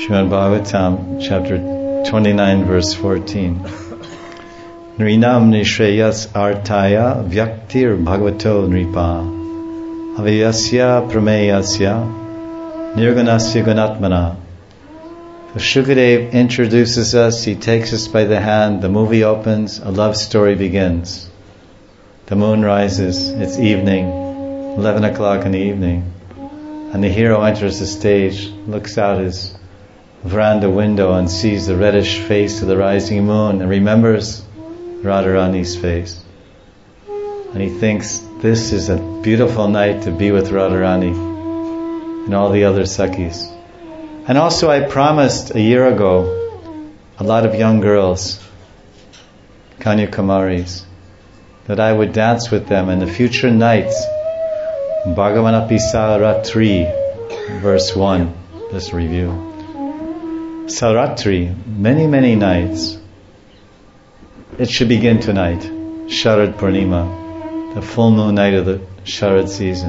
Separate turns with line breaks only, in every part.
Srimad Bhagavatam, chapter 29, verse 14. Nrinam nishreyas artaya vyaktir bhagavato nripa aviyasya prameyasya nirgunasya gunatmana. So Shukadev introduces us, he takes us by the hand, the movie opens, a love story begins. The moon rises, it's evening, 11 o'clock in the evening, and the hero enters the stage, looks out his veranda window and sees the reddish face of the rising moon and remembers Radharani's face. And he thinks, this is a beautiful night to be with Radharani and all the other Sakhis. And also I promised a year ago a lot of young girls, Kanyakumaris, that I would dance with them in the future nights. Bhagavanapi Saratri, verse 1, this review. Saratri, many, many nights. It should begin tonight, Sharad Purnima, the full moon night of the Sharad season.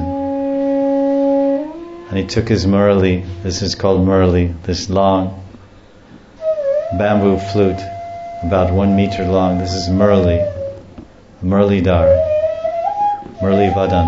And he took his Murali, this is called Murali, this long bamboo flute, about 1 meter long. This is Murali, Muralidhar, Murali Vadan.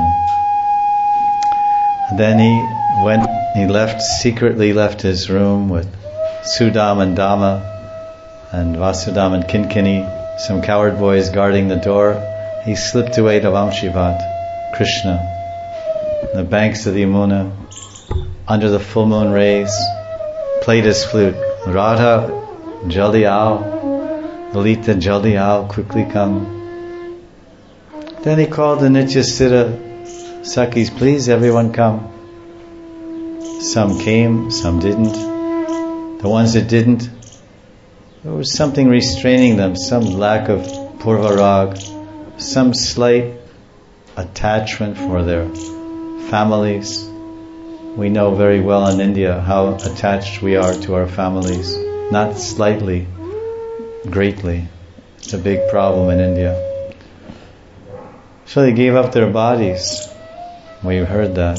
And then he secretly left his room with Sudam and Dama and Vasudam and Kinkini, some coward boys guarding the door. He slipped away to Vamshivat, Krishna, on the banks of the Yamuna, under the full moon rays, played his flute. Radha, jaldi aao, Lalita, jaldi aao, quickly come. Then he called the Nityasthita Sakhis, please everyone come. Some came, some didn't. The ones that didn't, there was something restraining them, some lack of purvarag, some slight attachment for their families. We know very well in India how attached we are to our families. Not slightly, greatly. It's a big problem in India. So they gave up their bodies. We've heard that.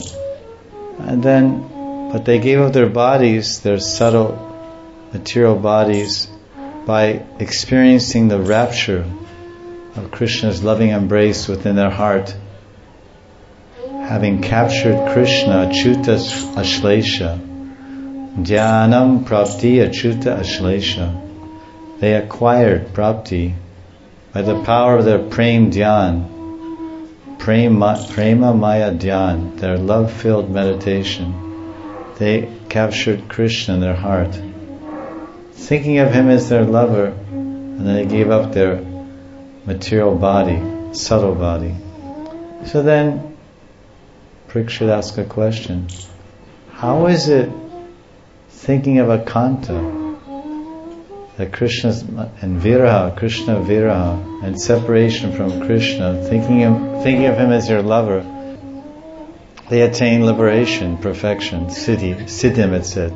But they gave up their bodies, their subtle material bodies, by experiencing the rapture of Krishna's loving embrace within their heart. Having captured Krishna, Achyuta Ashlesha, Dhyanam Prapti Achyuta Ashlesha, they acquired Prapti by the power of their Prem Dhyan, Prema Maya Dhyan, their love-filled meditation. They captured Krishna in their heart, thinking of him as their lover, and then they gave up their material body, subtle body. So then Parikshit asked a question. How is it thinking of a kanta, that Krishna's and viraha, Krishna viraha, and separation from Krishna, thinking of him as your lover, they attain liberation, perfection, siddhim it said.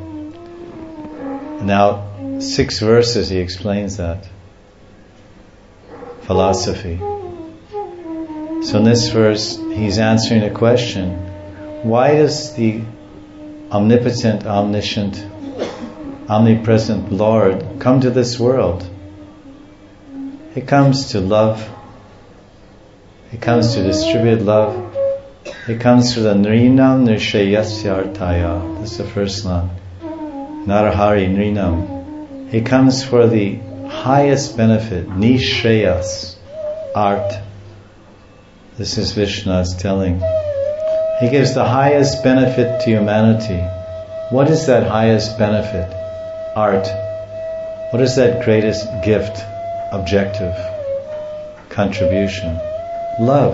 Now 6 verses he explains that philosophy. So in this verse he's answering a question. Why does the omnipotent, omniscient, omnipresent Lord come to this world? He comes to love. He comes to distribute love. He comes through the Nrinam Nirshayasya Artaya. This is the first line. Narahari Nrinam. He comes for the highest benefit, Nishreyas, art. This is Vishnu's telling. He gives the highest benefit to humanity. What is that highest benefit? Art. What is that greatest gift, objective, contribution? Love.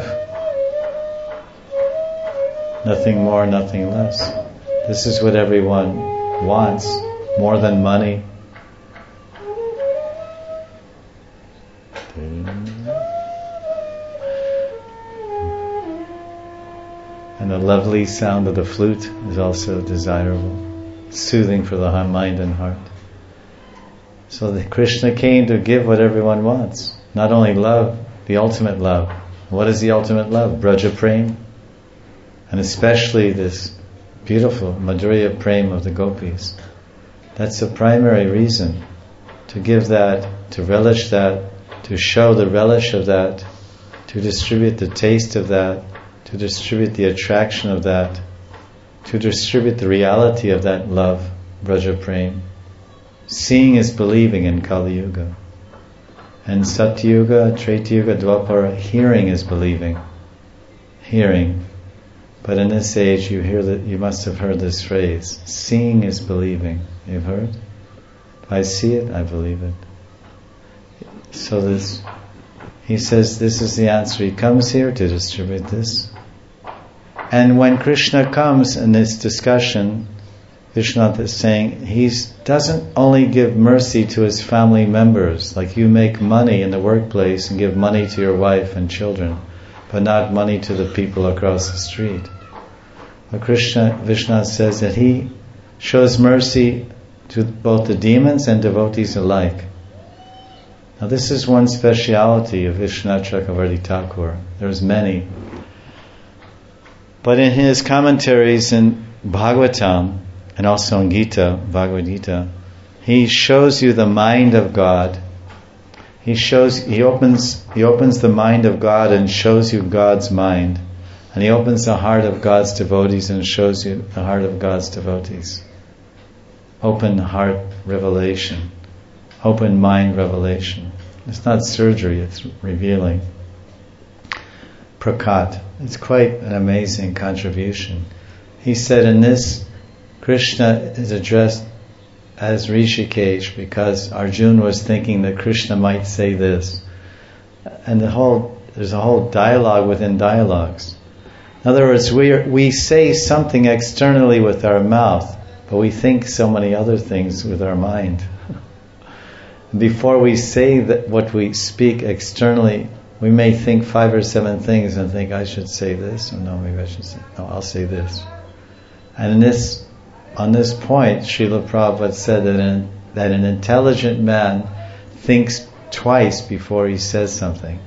Nothing more, nothing less. This is what everyone wants, more than money. And the lovely sound of the flute is also desirable, soothing for the mind and heart. So Krishna came to give what everyone wants. Not only love, the ultimate love. What is the ultimate love? Braja Prem. And especially this beautiful Madhurya Prem of the gopis. That's the primary reason. To give that, to relish that, to show the relish of that, to distribute the taste of that, to distribute the attraction of that, to distribute the reality of that love, Braja Prem. Seeing is believing in Kali Yuga. And Satyuga, Tretayuga, Dwapara, hearing is believing. Hearing. But in this age you must have heard this phrase. Seeing is believing. You've heard? If I see it, I believe it. So he says this is the answer. He comes here to distribute this. And when Krishna comes in this discussion, Vishwanath is saying he doesn't only give mercy to his family members, like you make money in the workplace and give money to your wife and children, but not money to the people across the street. But Vishwanath says that he shows mercy to both the demons and devotees alike. Now this is one speciality of Vishwanath Chakravarti Thakur. There's many. But in his commentaries in Bhagavatam, and also in Gita, Bhagavad Gita, he shows you the mind of God. He opens the mind of God and shows you God's mind. And he opens the heart of God's devotees and shows you the heart of God's devotees. Open heart revelation. Open mind revelation. It's not surgery, it's revealing. Prakat. It's quite an amazing contribution. He said in this, Krishna is addressed as Rishikesh because Arjuna was thinking that Krishna might say this. And there's a whole dialogue within dialogues. In other words, we say something externally with our mouth, but we think so many other things with our mind. Before we say that what we speak externally, we may think 5 or 7 things and think, I should say this, or no, maybe I should say, no, I'll say this. And on this point, Srila Prabhupada said that an intelligent man thinks twice before he says something.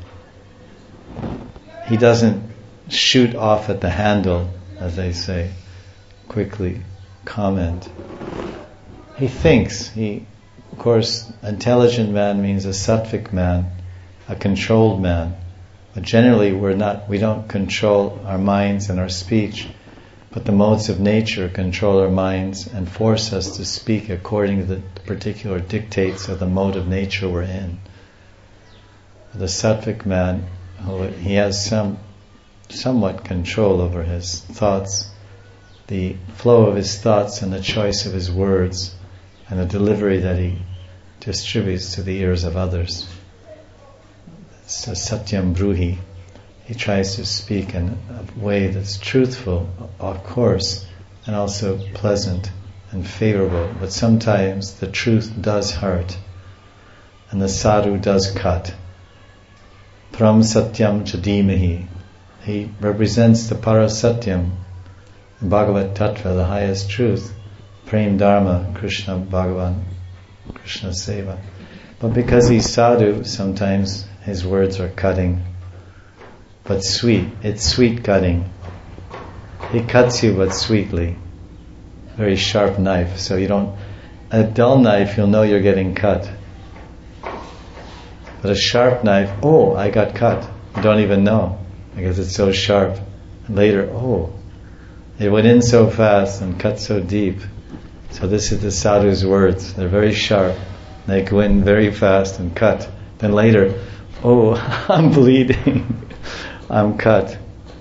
He doesn't shoot off at the handle, as they say, quickly comment. He thinks. Of course, intelligent man means a sattvic man, a controlled man. But generally we don't control our minds and our speech, but the modes of nature control our minds and force us to speak according to the particular dictates of the mode of nature we're in. The sattvic man, he has somewhat control over his thoughts, the flow of his thoughts and the choice of his words and the delivery that he distributes to the ears of others. So Satyam Bruhi. He tries to speak in a way that's truthful, of course, and also pleasant and favorable. But sometimes the truth does hurt, and the sadhu does cut. Pram Satyam Chadimahi. He represents the Parasatyam, Bhagavat Tattva, the highest truth, Prem Dharma, Krishna Bhagavan, Krishna Seva. But because he's sadhu, sometimes his words are cutting. But sweet. It's sweet cutting. He cuts you but sweetly. Very sharp knife. So a dull knife, you'll know you're getting cut. But a sharp knife, oh, I got cut. You don't even know because it's so sharp. And later, oh, it went in so fast and cut so deep. So this is the sadhu's words. They're very sharp. They go in very fast and cut. Then later, oh, I'm bleeding. I'm cut.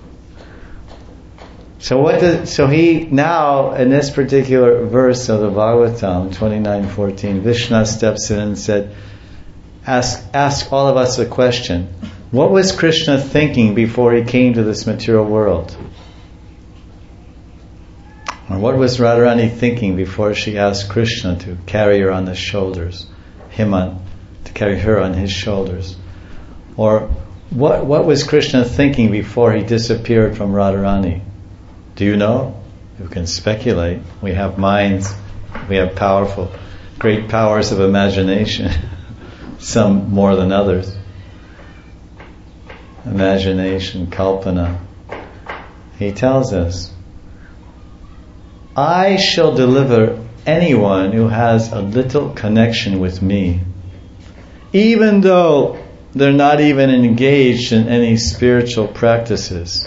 So he now, in this particular verse of the Bhagavatam 29:14, Vishnu steps in and said, ask all of us a question. What was Krishna thinking before he came to this material world? Or what was Radharani thinking before she asked Krishna to carry her on his shoulders? To carry her on his shoulders. Or what was Krishna thinking before he disappeared from Radharani? Do you know? You can speculate. We have minds. We have great powers of imagination. Some more than others. Imagination, kalpana. He tells us, I shall deliver anyone who has a little connection with me, even though they're not even engaged in any spiritual practices.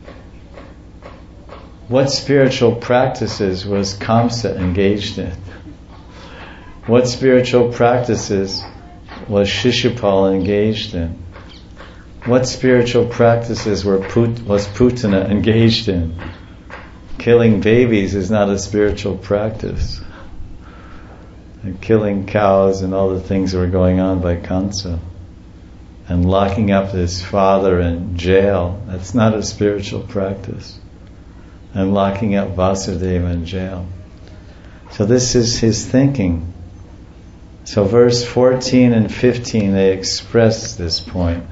What spiritual practices was Kamsa engaged in? What spiritual practices was Shishupal engaged in? What spiritual practices was Putana engaged in? Killing babies is not a spiritual practice. And killing cows and all the things that were going on by Kamsa. And locking up his father in jail, that's not a spiritual practice. And locking up Vasudeva in jail. So this is his thinking. So verse 14 and 15, they express this point.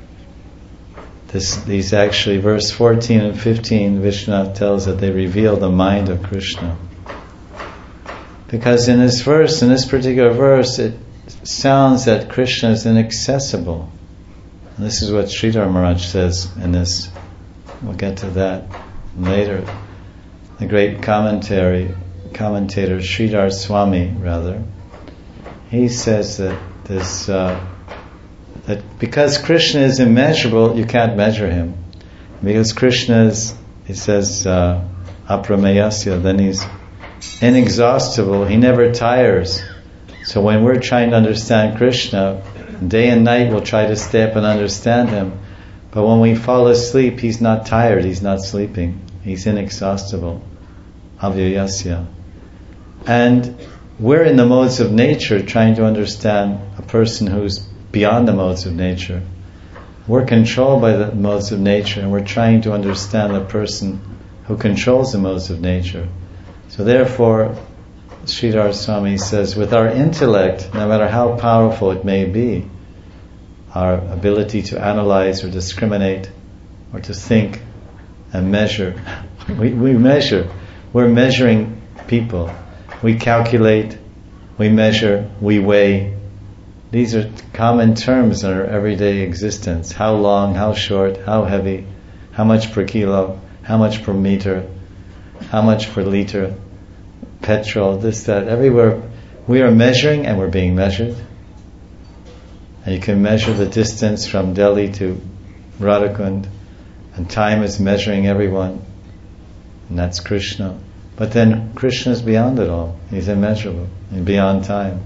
These actually, verse 14 and 15, Vishwanath tells that they reveal the mind of Krishna. Because in this verse, in this particular verse, it sounds that Krishna is inaccessible. And this is what Sridhar Maharaj says in this. We'll get to that later. The great commentator Sridhar Swami, he says that this that because Krishna is immeasurable, you can't measure him. Because Krishna is, he says, aprameyasya, then he's inexhaustible, he never tires. So when we're trying to understand Krishna, day and night we'll try to stay up and understand him. But when we fall asleep, he's not tired, he's not sleeping. He's inexhaustible. Avyayasya. And we're in the modes of nature trying to understand a person who's beyond the modes of nature. We're controlled by the modes of nature, and we're trying to understand the person who controls the modes of nature. So therefore, Sridhar Swami says, with our intellect, no matter how powerful it may be, our ability to analyze or discriminate or to think and measure, we measure. We're measuring people. We calculate, we measure, we weigh. These are common terms in our everyday existence. How long, how short, how heavy, how much per kilo, how much per meter, how much per liter, petrol, this, that. Everywhere we are measuring and we're being measured. And you can measure the distance from Delhi to Radhakund, and time is measuring everyone, and that's Krishna. But then Krishna is beyond it all. He's immeasurable and beyond time.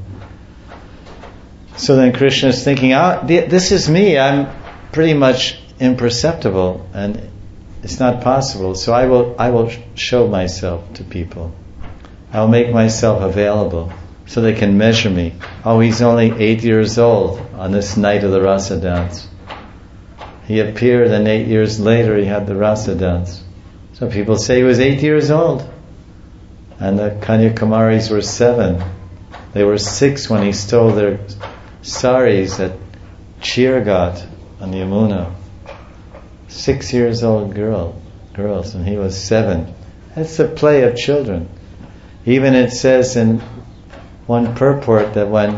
So then Krishna is thinking, this is me, I'm pretty much imperceptible and it's not possible, so I will show myself to people. I'll make myself available so they can measure me. Oh, he's only 8 years old on this night of the Rasa dance. He appeared and 8 years later he had the Rasa dance. So people say he was 8 years old. And the Kanyakumaris were 7. They were 6 when he stole their saris at Chirghat on the Yamuna. 6 years old girls, and he was 7. That's the play of children. Even it says in one purport that when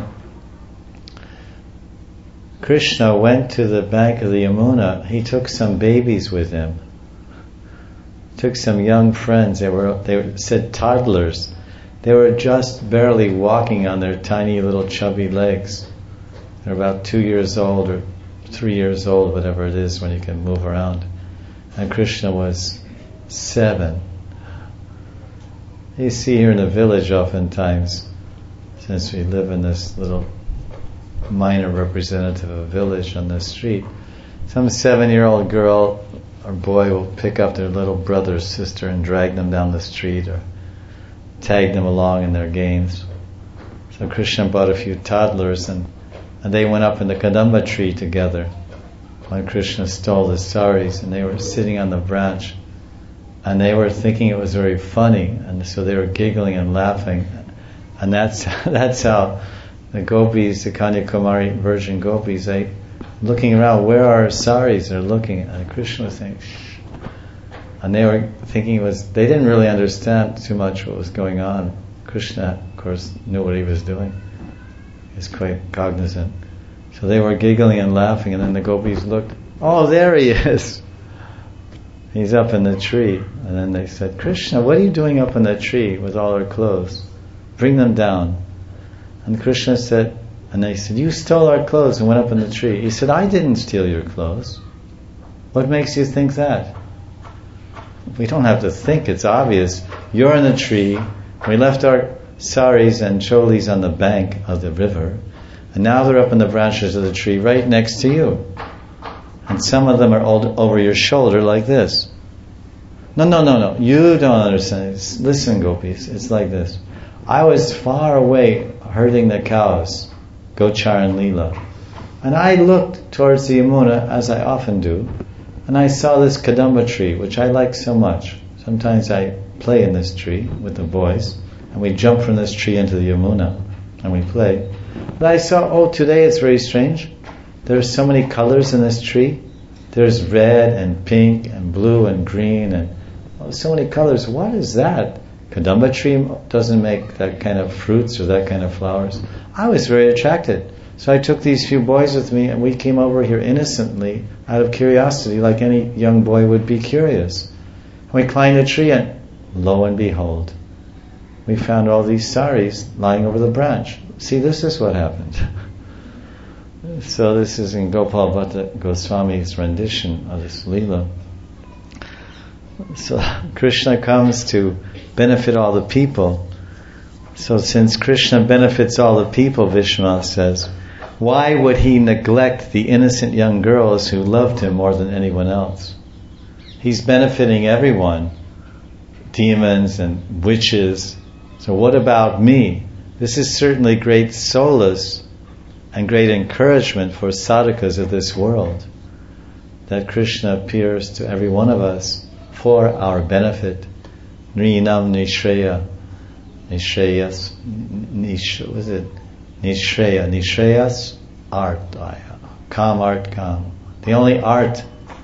Krishna went to the bank of the Yamuna, he took some babies with him. Took some young friends. They said toddlers. They were just barely walking on their tiny little chubby legs. They're about 2 years old or 3 years old, whatever it is when you can move around. And Krishna was 7. You see here in the village oftentimes, since we live in this little minor representative of a village on the street, some 7-year-old girl or boy will pick up their little brother or sister and drag them down the street or tag them along in their games. So Krishna brought a few toddlers and they went up in the Kadamba tree together when Krishna stole the saris, and they were sitting on the branch and they were thinking it was very funny, and so they were giggling and laughing, and that's how the gopis, the Kanyakumari virgin gopis, they looking around, where are our saris? They're looking, and Krishna was saying, shh. And they were thinking they didn't really understand too much what was going on. Krishna, of course, knew what he was doing. He was quite cognizant. So they were giggling and laughing, and then the gopis looked, oh, there he is. He's up in the tree. And then they said, Krishna, what are you doing up in the tree with all our clothes? bring them down. And Krishna said, and they said, you stole our clothes and went up in the tree. He said, I didn't steal your clothes. What makes you think that? We don't have to think, it's obvious. You're in the tree. We left our saris and cholis on the bank of the river, and now they're up in the branches of the tree right next to you. And some of them are over your shoulder like this. No. You don't understand. Listen, gopis, it's like this. I was far away herding the cows, Gochar and Leela. And I looked towards the Yamuna, as I often do, and I saw this Kadamba tree, which I like so much. Sometimes I play in this tree with the boys, and we jump from this tree into the Yamuna, and we play. But I saw, today it's very strange. There are so many colors in this tree. There's red and pink and blue and green and so many colors. What is that? Kadamba tree doesn't make that kind of fruits or that kind of flowers. I was very attracted. So I took these few boys with me and we came over here innocently out of curiosity, like any young boy would be curious. And we climbed a tree and lo and behold, we found all these saris lying over the branch. See, this is what happened. So this is in Gopal Bhatta Goswami's rendition of this Leela. So Krishna comes to benefit all the people. So since Krishna benefits all the people, Vishnu says, why would he neglect the innocent young girls who loved him more than anyone else? He's benefiting everyone, demons and witches. So what about me? This is certainly great solace and great encouragement for sadhakas of this world, that Krishna appears to every one of us for our benefit. Nrinam Nishreya. Nishreyas. Nishreyas art. Kam art kam. The only art,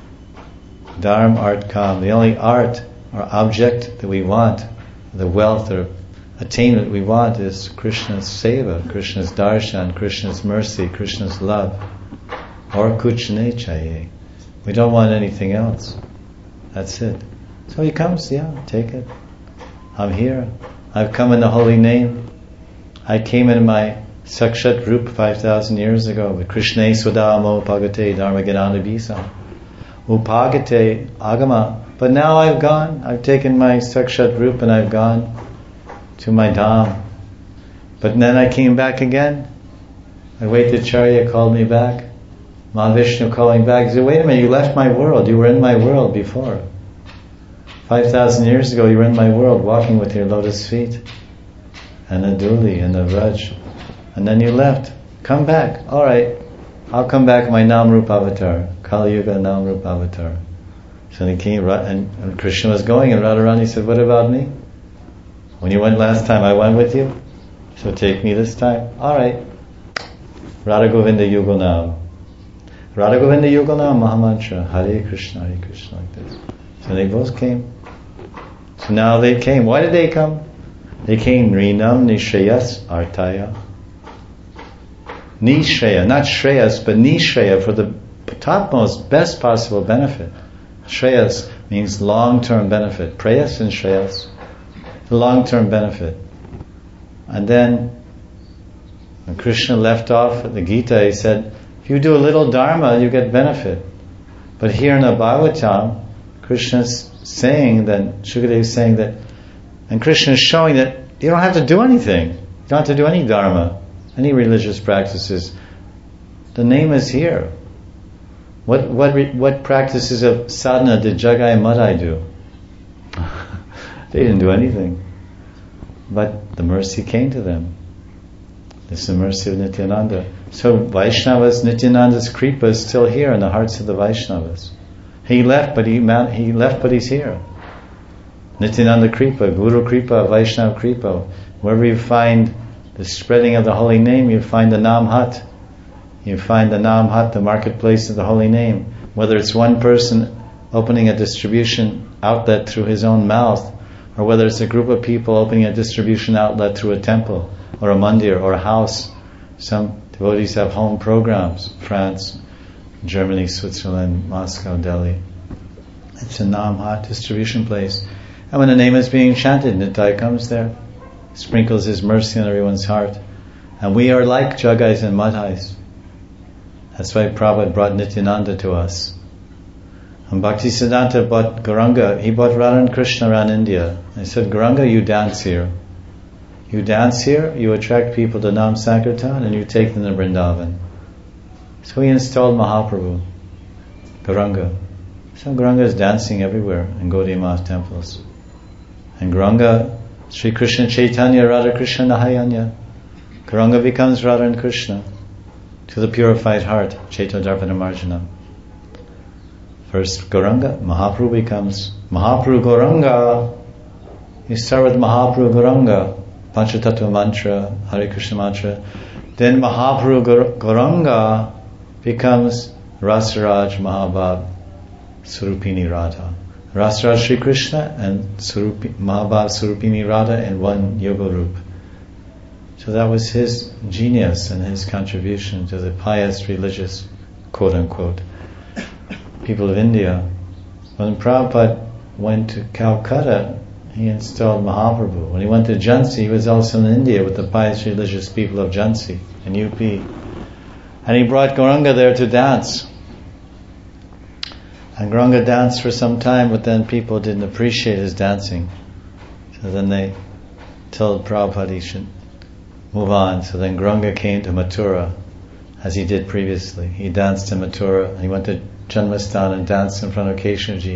dharma art kam, the only art or object that we want, the wealth or attainment we want is Krishna's seva, Krishna's darshan, Krishna's mercy, Krishna's love. Or kuch nahi chahiye. We don't want anything else. That's it. So he comes, take it. I'm here. I've come in the holy name. I came in my Sakshat Rup 5,000 years ago with Krishna Swadamo Upagate Dharma Ganana Bisa. Upagate Agama. But now I've gone. I've taken my Sakshat Rup and I've gone to my Dham. But then I came back again. Advaitacharya called me back. Mahavishnu calling back. He said, wait a minute, you left my world. You were in my world before. 5,000 years ago you were in my world walking with your lotus feet and the Duli and the Vraj. And then you left. Come back. Alright. I'll come back my Namrup avatar. Kali Yuga Namrup avatar. So he came and Krishna was going and Radharani said, what about me? When you went last time I went with you. So take me this time. Alright. Radha Govinda Yuganam. Radha Govinda Yuganam Mahamantra. Hare Krishna, like this. So they both came. So now they came. Why did they come? They came Nrinam Nishreyas Artaya. Nishreya, not Shreyas, but Nishreya, for the topmost, best possible benefit. Shreyas means long-term benefit. Prayas and Shreyas, the long-term benefit. And then when Krishna left off at the Gita, he said, if you do a little dharma, you get benefit. But here in the Bhagavatam, Krishna's saying that, Shukadeva is saying that, and Krishna is showing that you don't have to do anything. You don't have to do any dharma, any religious practices. The name is here. What practices of sadhana did Jagai and Madai do? They didn't do anything. But the mercy came to them. This is the mercy of Nityananda. So Vaishnavas, Nityananda's Kripa is still here in the hearts of the Vaishnavas. He left, but he's here. Nityananda Kripa, Guru Kripa, Vaishnava Kripa. Wherever you find the spreading of the holy name, you find the Nam Hat. You find the Nam Hat, the marketplace of the holy name. Whether it's one person opening a distribution outlet through his own mouth, or whether it's a group of people opening a distribution outlet through a temple, or a mandir, or a house. Some devotees have home programs, France, Germany, Switzerland, Moscow, Delhi. It's a Nam Hat distribution place. And when the name is being chanted, Nitai comes there. sprinkles His mercy on everyone's heart. And we are like Jagais and Madhais. That's why Prabhupada brought Nityananda to us. And Bhaktisiddhanta brought Gauranga. He brought Radha and Krishna around India. I said, Gauranga, you dance here. You dance here, you attract people to Nam Sankirtan, and you take them to Vrindavan. So he installed Mahaprabhu, Gauranga. So Gauranga is dancing everywhere in Gaudiya Math temples. And Gauranga, Sri Krishna Chaitanya, Radha Krishna Nahayanya. Gauranga becomes Radha and Krishna to the purified heart, Chaito Darpana Marjana. First Gauranga, Mahaprabhu becomes Mahaprabhu Gauranga. You start with Mahaprabhu Gauranga, Panchatattva mantra, Hare Krishna mantra. Then Mahaprabhu Gauranga becomes Rasaraj Mahabhav Surupini Radha. Rasaraj Sri Krishna and Mahabhav Surupini Radha in one yoga roop. So that was his genius and his contribution to the pious religious, quote unquote, people of India. When Prabhupada went to Calcutta, he installed Mahaprabhu. When he went to Jhansi, he was also in India with the pious religious people of Jhansi in UP. And he brought Gauranga there to dance. And Gauranga danced for some time, but then people didn't appreciate his dancing. So then they told Prabhupada he should move on. So then Gauranga came to Mathura, as he did previously. He danced in Mathura. He went to Janmastan and danced in front of Keshavji,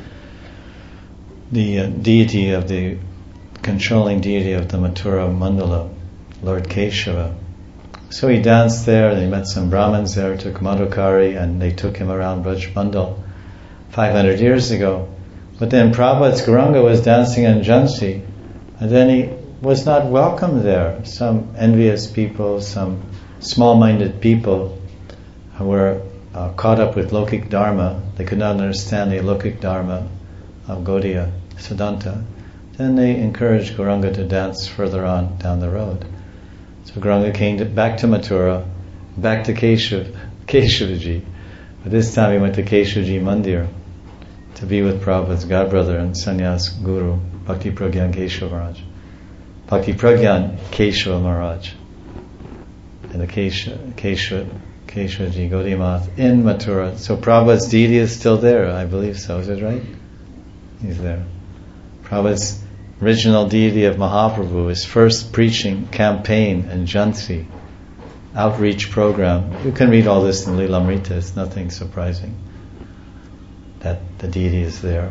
the deity of the controlling deity of the Mathura Mandala, Lord Keshava. So he danced there, and he met some Brahmins there, took Madhukari, and they took him around Braj Mandal 500 years ago. But then Prabhupada's Gauranga was dancing in Jhansi, and then he was not welcome there. Some envious people, some small-minded people who were caught up with Lokik Dharma, they could not understand the Lokik Dharma of Gaudiya Siddhanta. Then they encouraged Gauranga to dance further on down the road. So Gauranga came back to Mathura, back to Keshavji. But this time he went to Keshavji Mandir to be with Prabhupada's godbrother and sannyas guru, Bhakti Pragyan Keshava Maharaj. Bhakti Pragyan Keshava Maharaj. And the Keshavji Gaudiya Math in Mathura. So Prabhupada's deity is still there, I believe so. Is it right? He's there. Prabhupada's original deity of Mahaprabhu, his first preaching campaign in Jhansi, outreach program. You can read all this in Lilamrita, it's nothing surprising that the deity is there.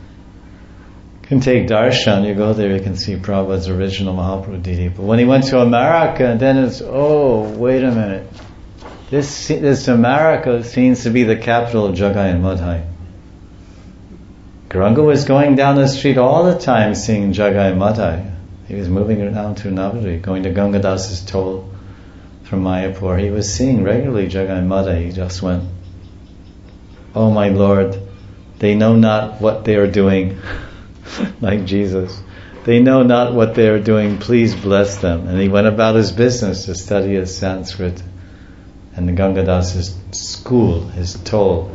You can take darshan, you go there, you can see Prabhupada's original Mahaprabhu deity. But when he went to America, then it's, oh, wait a minute. This America seems to be the capital of Jagai and Madhai. Gauranga was going down the street all the time singing Jagai and Madhai. He was moving around to Navadvip, going to Gangadas's toll from Mayapur. He was singing regularly Jagai and Madhai. He just went, oh my Lord, they know not what they are doing, like Jesus. They know not what they are doing, please bless them. And he went about his business to study his Sanskrit and the Gangadas's school, his toll.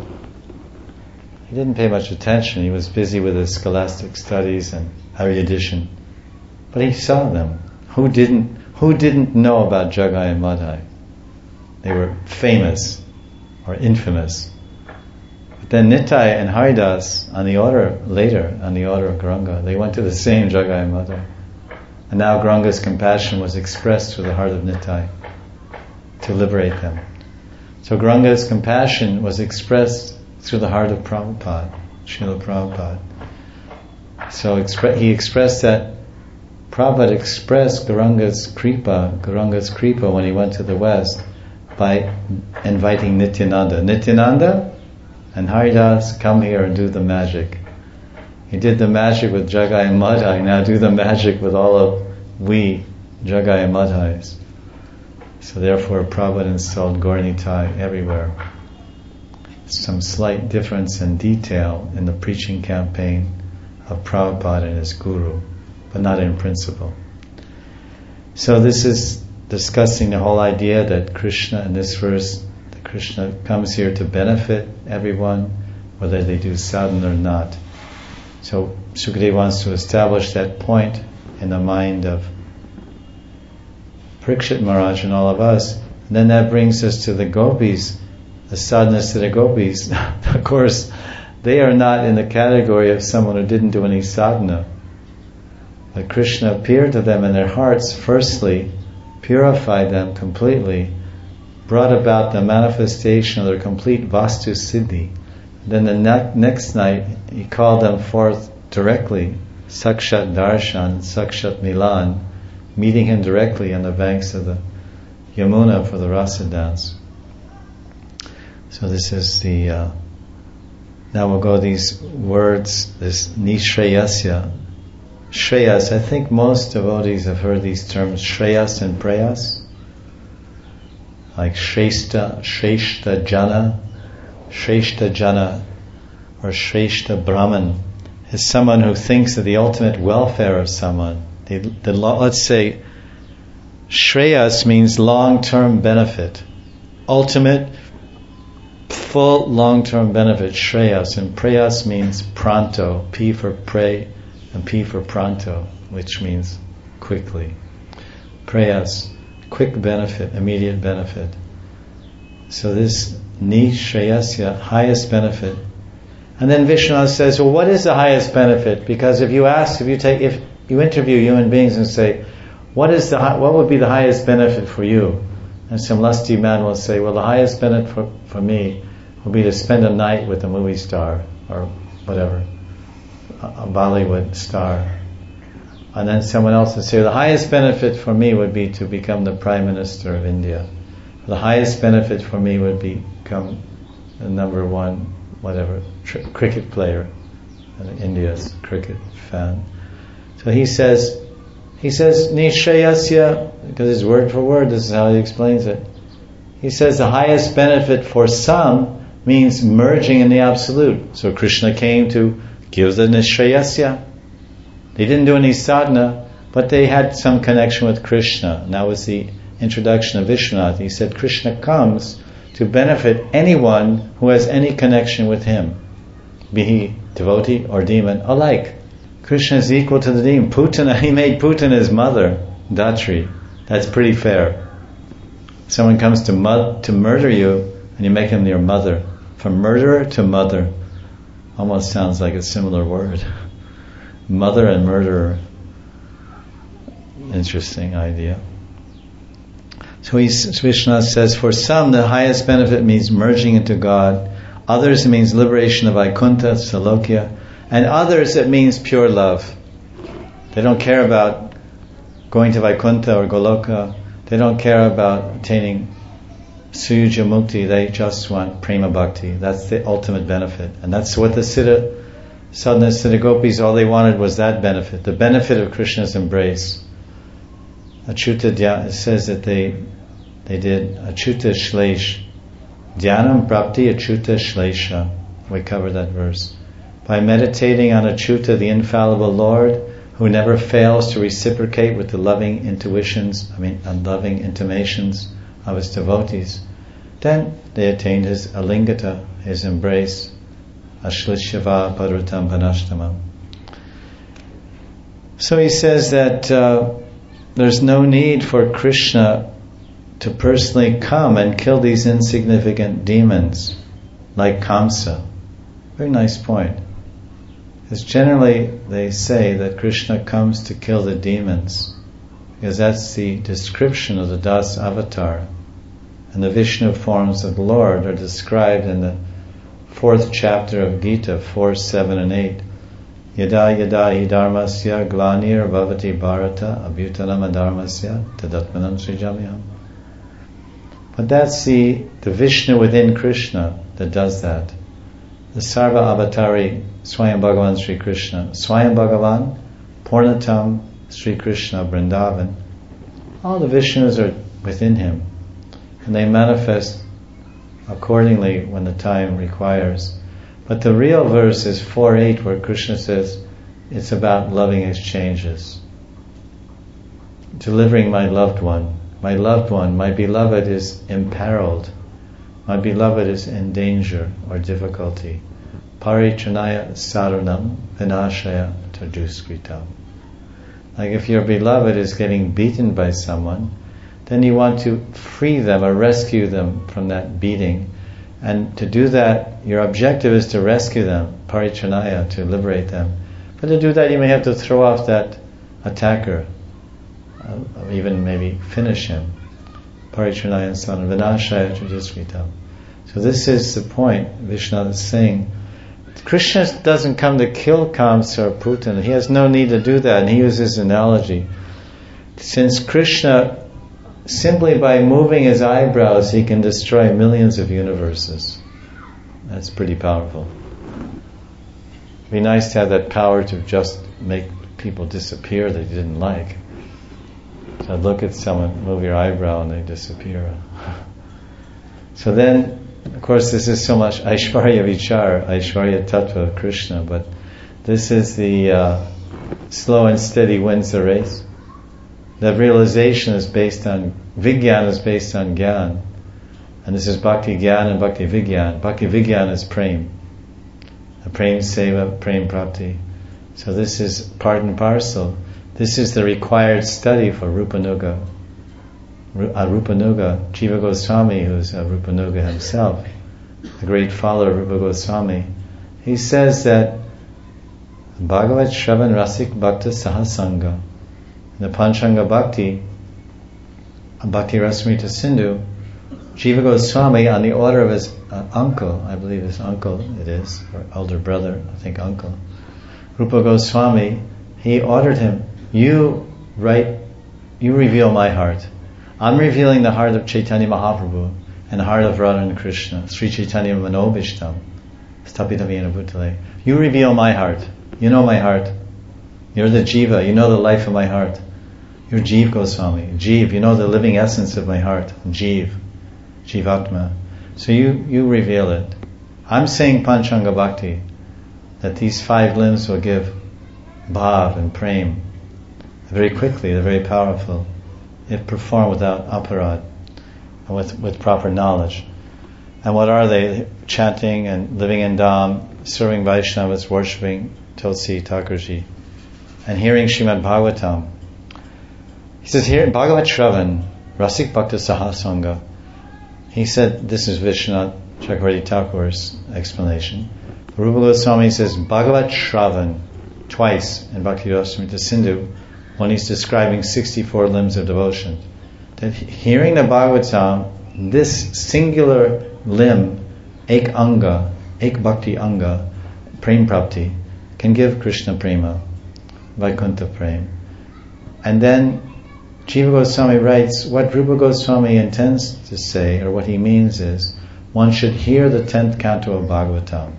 He didn't pay much attention. He was busy with his scholastic studies and erudition. But he saw them. Who didn't know about Jagai and Madhai? They were famous or infamous. But then Nitai and Haridas on the order of Gauranga, they went to the same Jagai and Madhai. And now Gauranga's compassion was expressed through the heart of Nitai to liberate them. So Gauranga's compassion was expressed through the heart of Prabhupada, Srila Prabhupada. So he expressed that, Prabhupada expressed Gauranga's kripa when he went to the West by inviting Nityananda. Nityananda and Haridas, come here and do the magic. He did the magic with Jagai and Madhai, now do the magic with all of we Jagai and Madhais. So therefore Prabhupada installed Gauranitai everywhere. Some slight difference in detail in the preaching campaign of Prabhupada and his guru, but not in principle. So this is discussing the whole idea that Krishna, in this verse, that Krishna comes here to benefit everyone, whether they do sadhana or not. So Sukadeva wants to establish that point in the mind of Parikshit Maharaj and all of us. And then that brings us to the gopis, the sadhanas to the gopis. Of course, they are not in the category of someone who didn't do any sadhana. But Krishna appeared to them in their hearts, firstly, purified them completely, brought about the manifestation of their complete Vastu Siddhi. Then the next night, he called them forth directly, Sakshat Darshan, Sakshat Milan, meeting him directly on the banks of the Yamuna for the Rasa dance. So this is the... now we'll go these words, this Nishreyasya. Shreyas, I think most devotees have heard these terms, Shreyas and Preyas. Like Shrestha Jana, or Shrestha Brahman is someone who thinks of the ultimate welfare of someone. Let's say, Shreyas means long-term benefit. Ultimate, full long-term benefit, Shreyas. And Preyas means pranto, P for pray and P for pranto, which means quickly. Preyas, quick benefit, immediate benefit. So this Nishreyasya, highest benefit. And then Vishwanath says, well, what is the highest benefit? Because if you interview human beings and say, what would be the highest benefit for you? And some lusty man will say, well, the highest benefit for me will be to spend a night with a movie star, or whatever, a Bollywood star. And then someone else will say, the highest benefit for me would be to become the Prime Minister of India. The highest benefit for me would become the number one, cricket player, India's cricket fan. So he says, Nishreyasya, because it's word for word, this is how he explains it. He says the highest benefit for some means merging in the Absolute. So Krishna came to give the Nishreyasya. They didn't do any sadhana, but they had some connection with Krishna. And that was the introduction of Vishwanath. He said Krishna comes to benefit anyone who has any connection with him, be he devotee or demon alike. Krishna is equal to the demon. Putana, he made Putana his mother, Datri. That's pretty fair. Someone comes to murder you, and you make him your mother. From murderer to mother. Almost sounds like a similar word. Mother and murderer. Interesting idea. So Vishwanath says, for some the highest benefit means merging into God. Others it means liberation of Vaikuntha, Salokya. And others it means pure love. They don't care about going to Vaikuntha or Goloka. They don't care about attaining Suyuja Mukti. They just want Prema Bhakti. That's the ultimate benefit. And that's what the sadhanas Siddha Gopis, all they wanted was that benefit. The benefit of Krishna's embrace. Achyuta Dhyan, it says that they did Achyuta Shlesh. Dhyanam Prapti Achyuta Shlesha. We covered that verse. By meditating on Achyuta, the infallible Lord, who never fails to reciprocate with the loving and loving intimations of his devotees, then they attained his alingata, his embrace, Ashlishyava Parutam Panashtamam. So he says that there's no need for Krishna to personally come and kill these insignificant demons like Kamsa. Very nice point. Because generally they say that Krishna comes to kill the demons, because that's the description of the Das Avatar. And the Vishnu forms of the Lord are described in the 4th chapter of Gita, 4, 7 and 8. Yada yada hi dharmasya glanir bhavati bharata abhutanam adharmasya tadatmanam srijamyam. But that's the Vishnu within Krishna that does that. The Sarva Avatari Swayam Bhagavan Sri Krishna. Swayam Bhagavan, Purnatam Sri Krishna Vrindavan. All the Vishnus are within him. And they manifest accordingly when the time requires. But the real verse is 4:8, where Krishna says it's about loving exchanges. Delivering my loved one. My loved one, my beloved is imperiled. My beloved is in danger or difficulty. Parichanaya saranam vinashaya tajuskritam. Like if your beloved is getting beaten by someone, then you want to free them or rescue them from that beating. And to do that, your objective is to rescue them, paritranaya, to liberate them. But to do that, you may have to throw off that attacker, or even maybe finish him. Paritranaya sana vinashaya jujusritam. So this is the point Vishwanath is saying. Krishna doesn't come to kill Kamsa or Putana. He has no need to do that. And he uses analogy. Since Krishna, simply by moving his eyebrows, he can destroy millions of universes. That's pretty powerful. It'd be nice to have that power to just make people disappear that you didn't like. So look at someone, move your eyebrow, and they disappear. So then, of course, this is so much Aishvarya Vichar, Aishvarya Tattva of Krishna, but this is the slow and steady wins the race. That realization is based on, Vigyan is based on Gyan. And this is Bhakti Gyan and Bhakti Vigyan. Bhakti Vigyan is Prem. The Prem Seva, Prem Prapti. So this is part and parcel. This is the required study for Rupanuga. Rupanuga, Jiva Goswami, who's Rupanuga himself, the great follower of Rupa Goswami, he says that Bhagavat Shravan Rasik Bhakta Sahasanga, in the Panchanga Bhakti, Bhakti Rasamrita Sindhu, Jiva Goswami, on the order of his uncle, I believe his uncle it is, or elder brother, I think uncle, Rupa Goswami, he ordered him, you reveal my heart. I'm revealing the heart of Chaitanya Mahaprabhu and the heart of Radha and Krishna. Sri Chaitanya Manobishtam, Stapitavina Bhutale. You reveal my heart. You know my heart. You're the Jiva. You know the life of my heart. You're Jiva Goswami. Jiva. You know the living essence of my heart. Jiva. Jivatma. So you reveal it. I'm saying Panchanga Bhakti, that these 5 limbs will give bhav and prem very quickly. They're very powerful if performed without aparad and with proper knowledge. And what are they? Chanting and living in Dham, serving Vaishnavas, worshipping Tulsi Thakurji, and hearing Srimad Bhagavatam. He says here, Bhagavat Shravan, Rasik Bhakta Sahasanga. He said, this is Vishwanath Chakravarti Thakur's explanation. Rupa Goswami says, Bhagavat Shravan, twice in Bhakti Rasamrita Sindhu, when he's describing 64 limbs of devotion. That hearing the Bhagavatam, this singular limb, ek anga, ek bhakti anga, prem prapti, can give Krishna prema, Vaikuntha prem. And then Jiva Goswami writes, what Rupa Goswami intends to say, or what he means is, one should hear the 10th canto of Bhagavatam.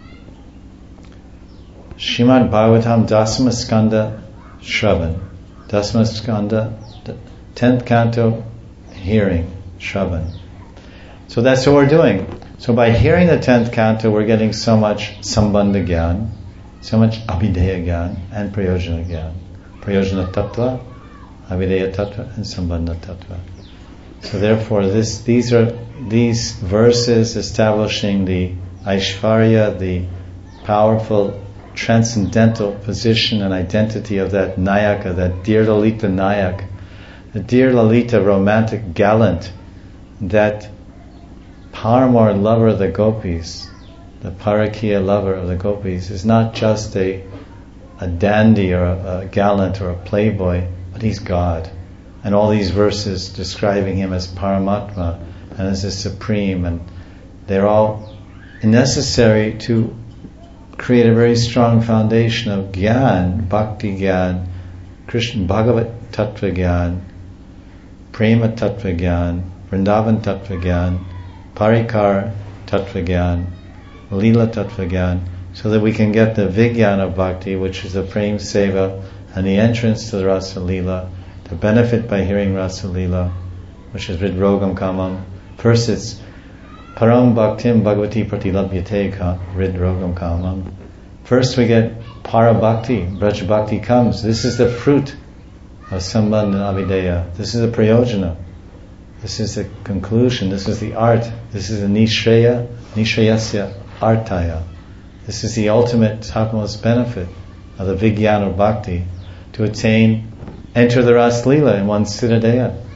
Srimad Bhagavatam Dasama Skanda Shravan. Dasama Skanda, 10th canto, hearing, Shravan. So that's what we're doing. So by hearing the 10th canto, we're getting so much Sambandha Gyan, so much Abhideya Gyan, and Prayojana Gyan. Prayojana Tattva, Abhideya Tattva, and Sambandha Tattva. So therefore, these verses establishing the Aishvarya, the powerful transcendental position and identity of that Nayaka, that dear Lalita Nayak, the dear Lalita romantic gallant, that Paramar lover of the gopis, the Parakiya lover of the gopis, is not just a dandy or a gallant or a playboy, but he's God. And all these verses describing him as Paramatma and as the Supreme, and they're all necessary to create a very strong foundation of Gyan, Bhakti Gyan, Krishna Bhagavat Tattva Gyan, Prema Tattva Gyan, Vrindavan Tattva Gyan, Parikar Tattva Gyan, Leela Tattva Gyan, so that we can get the Vigyan of Bhakti, which is the Prem Seva and the entrance to the Rasa Leela, the benefit by hearing Rasa Leela, which is Rid Rogam Kamam. First it's Param Bhaktim Bhagavati Pratilabhyate Rid Rogam Kamam. First we get Para Bhakti, Braj Bhakti comes. This is the fruit of Sambandha and Avideya. This is the Prayojana. This is the conclusion. This is the art. This is the Nishreya, Nishreyasya Artaya. This is the ultimate, topmost benefit of the Vigyan of Bhakti, to enter the Ras Leela in one Siddhadeya.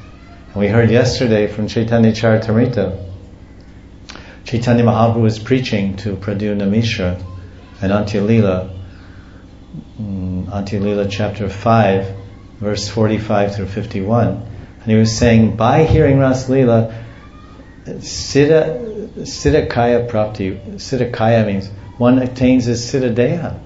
And we heard yesterday from Chaitanya Charitamrita, Chaitanya Mahaprabhu was preaching to Pradyumna Mishra and Antya Lila chapter 5, verse 45 through 51. And he was saying, by hearing Ras Lila, Siddha Kaya Prapti. Siddha Kaya means one attains his Siddha Deha.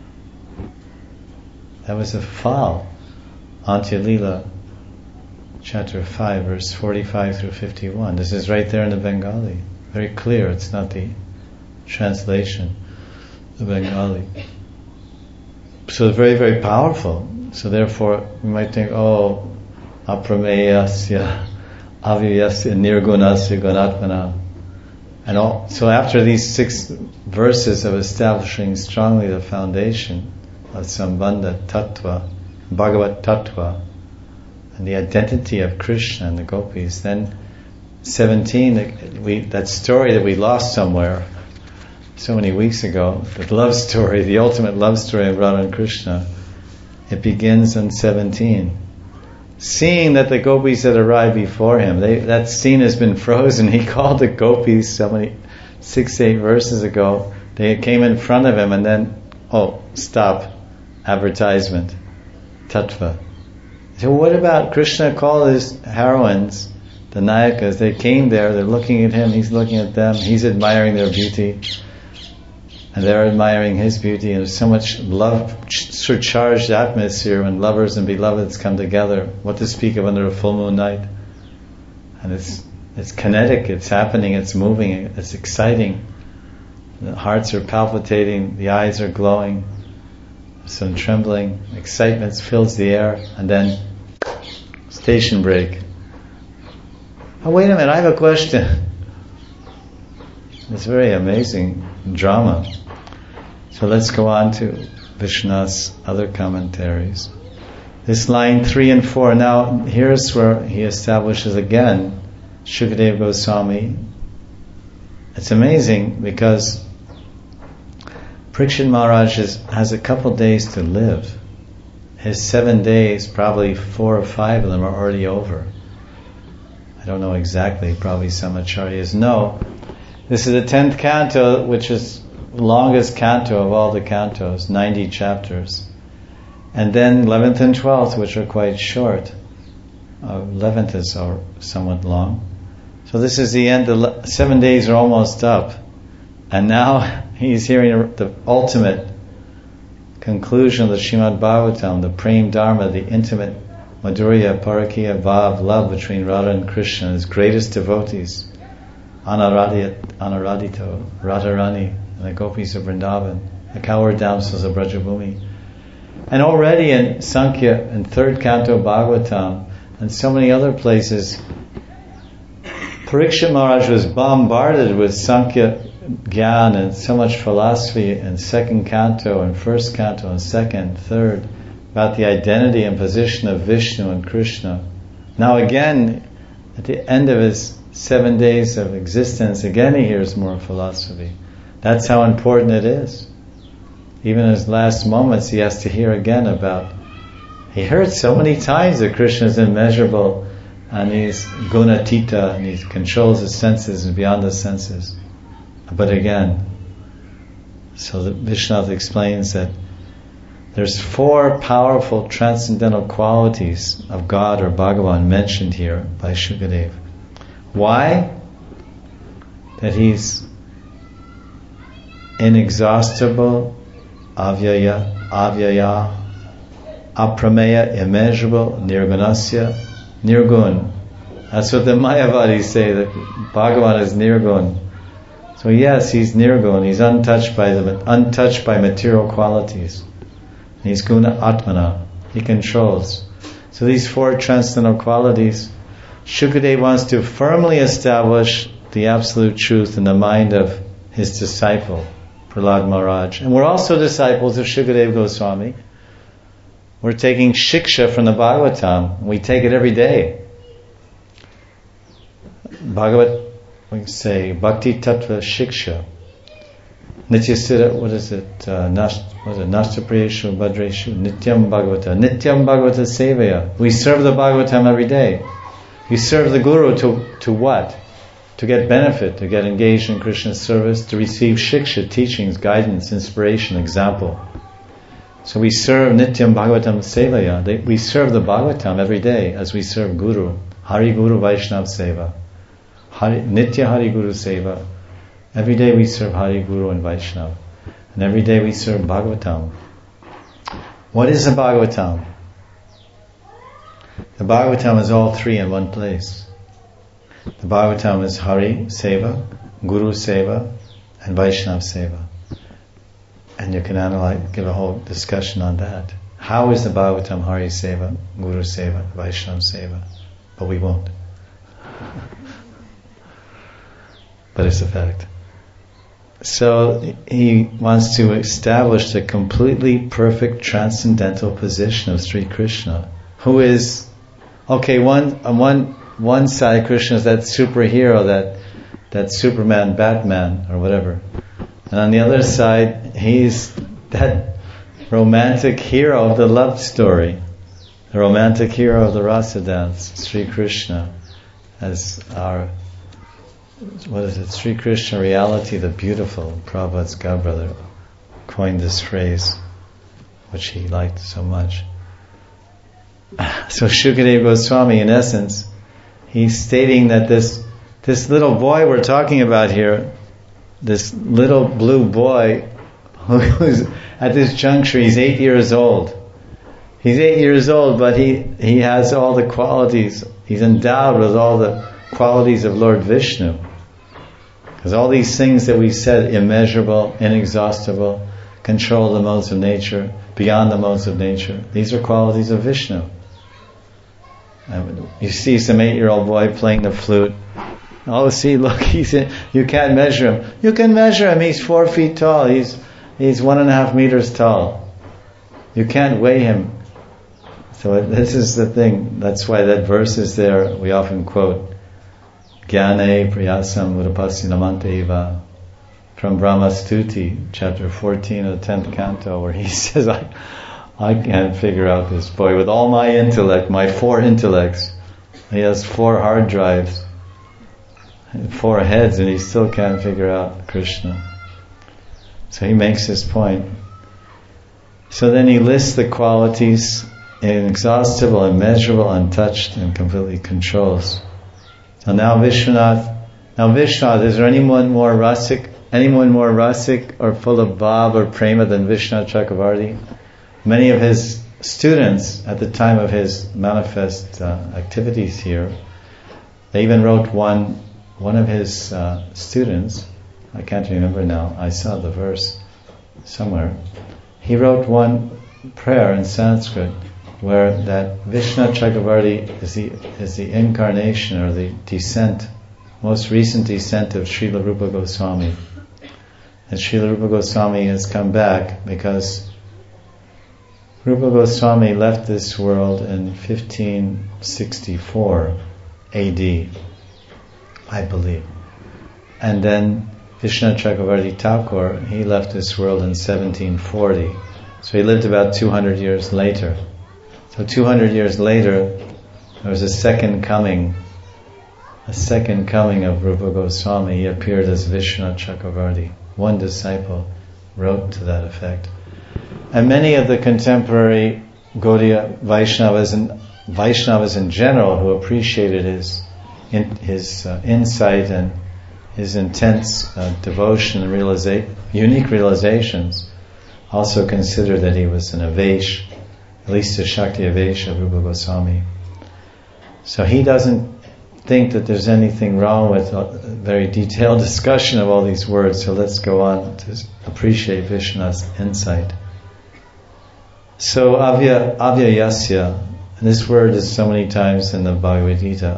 That was a fall. Antya Lila chapter 5, verse 45 through 51. This is right there in the Bengali. Very clear, it's not the translation, the Bengali. So very, very powerful. So therefore, we might think, aprameyasya, avyayasya, nirgunasya, gunatmana. And all. So after these 6 verses of establishing strongly the foundation of Sambandha Tattva, Bhagavat Tattva, and the identity of Krishna and the gopis, then 17, that story that we lost somewhere so many weeks ago, the love story, the ultimate love story of Radha and Krishna, it begins on 17. Seeing that the gopis had arrived before him, that scene has been frozen. He called the gopis 6-8 verses ago. They came in front of him and then, stop, advertisement, tattva. So what about Krishna called his heroines, the nayakas? They came there, they're looking at him, he's looking at them, he's admiring their beauty, and they're admiring his beauty, and there's so much love, surcharged atmosphere when lovers and beloveds come together. What to speak of under a full moon night? And it's kinetic, it's happening, it's moving, it's exciting. The hearts are palpitating, the eyes are glowing, some trembling, excitement fills the air, and then station break. Oh, wait a minute, I have a question. It's very amazing drama. So let's go on to Vishnu's other commentaries. This line 3 and 4, now here's where he establishes again Shukadeva Goswami. It's amazing because Parikshit Maharaj has a couple days to live. His 7 days, probably 4 or 5 of them are already over. I don't know exactly, probably some acharyas know. This is the 10th canto, which is the longest canto of all the cantos, 90 chapters. And then 11th and 12th, which are quite short. 11th is somewhat long. So this is the end, the 7 days are almost up. And now he's hearing the ultimate conclusion of the Srimad Bhagavatam, the Prem Dharma, the intimate Madhurya, Parakya, Bhav, love between Radha and Krishna, his greatest devotees, Anaradito, Radharani, and the gopis of Vrindavan, the cowherd damsels of Brajabhumi. And already in Sankhya, in 3rd canto Bhagavatam, and so many other places, Parikshit Maharaj was bombarded with Sankhya Gyan and so much philosophy in 2nd canto and 1st canto and 2nd, 3rd, about the identity and position of Vishnu and Krishna. Now again, at the end of his 7 days of existence, again he hears more philosophy. That's how important it is. Even in his last moments, he has to hear again about. He heard so many times that Krishna is immeasurable, and he's gunatita, and he controls the senses and beyond the senses. But again, so Vishwanath explains that there's 4 powerful transcendental qualities of God or Bhagavan mentioned here by Shukadeva. Why? That he's inexhaustible, avyaya, aprameya, immeasurable, nirgunasya, nirgun. That's what the Mayavadis say, that Bhagavan is nirgun. So yes, he's nirgun, he's untouched by material qualities. He's guna atmana, he controls. So these 4 transcendental qualities, Shukadeva wants to firmly establish the absolute truth in the mind of his disciple, Prahlad Maharaj. And we're also disciples of Shukadeva Goswami. We're taking shiksha from the Bhagavatam. We take it every day. Bhagavat, we say, Bhakti Tattva Shiksha. Nityasiddha, what is it? Nashtapriyeshu Bhadreshu Nityam Bhagavata. Nityam Bhagavata Sevaya. We serve the Bhagavatam every day. You serve the Guru to what? To get benefit, to get engaged in Krishna's service, to receive shiksha, teachings, guidance, inspiration, example. So we serve Nityam Bhagavatam Sevaya. We serve the Bhagavatam every day as we serve Guru. Hari Guru Vaishnav Seva. Nitya Hari Guru Seva. Every day we serve Hari Guru and Vaishnav. And every day we serve Bhagavatam. What is the Bhagavatam? The Bhagavatam is all three in one place. The Bhagavatam is Hari Seva, Guru Seva, and Vaishnav Seva. And you can give a whole discussion on that. How is the Bhagavatam Hari Seva, Guru Seva, Vaishnav Seva? But we won't. But it's a fact. So he wants to establish the completely perfect transcendental position of Sri Krishna, who is, on one side Krishna is that superhero, that Superman, Batman, or whatever. And on the other side, he's that romantic hero of the love story, the romantic hero of the rasa dance, Sri Krishna, as our, Sri Krishna reality, the beautiful. Prabhupada's godbrother coined this phrase, which he liked so much. So Shukadeva Goswami, in essence, he's stating that this little boy we're talking about here, this little blue boy, who's at this juncture, he's 8 years old. He's 8 years old, but he has all the qualities. He's endowed with all the qualities of Lord Vishnu. Because all these things that we said, immeasurable, inexhaustible, control the modes of nature, beyond the modes of nature, these are qualities of Vishnu. And you see some 8-year-old boy playing the flute. Oh, see, look, you can't measure him. You can measure him. He's 4 feet tall. He's 1.5 meters tall. You can't weigh him. So this is the thing. That's why that verse is there. We often quote, Gyane Priyasam Urapasya Namanta Eva, from Brahma Stuti, chapter 14 of the 10th canto, where he says, I can't figure out this boy with all my intellect, my 4 intellects. He has 4 hard drives, 4 heads, and he still can't figure out Krishna. So he makes his point. So then he lists the qualities, inexhaustible, immeasurable, untouched, and completely controls. So now Vishwanath, is there anyone more rasic or full of bhav or prema than Vishwanath Chakravarti? Many of his students at the time of his manifest activities here, they even wrote one of his students, I can't remember now, I saw the verse somewhere, he wrote one prayer in Sanskrit where that Vishwanath Chakravarti is the incarnation or the descent, most recent descent of Srila Rupa Goswami. And Srila Rupa Goswami has come back because Rupa Goswami left this world in 1564 AD, I believe. And then Vishwanath Chakravarti Thakur, he left this world in 1740. So he lived about 200 years later. So 200 years later, there was a second coming of Rupa Goswami. He appeared as Vishwanath Chakravarti. One disciple wrote to that effect. And many of the contemporary Gaudiya Vaishnavas in general who appreciated his insight and his intense devotion and unique realizations also consider that he was an Avesh, at least a Shakti Avesh of Rupa Goswami. So he doesn't think that there's anything wrong with a very detailed discussion of all these words, so let's go on to appreciate Vishwanath's insight. So avyayasya, and this word is so many times in the Bhagavad Gita,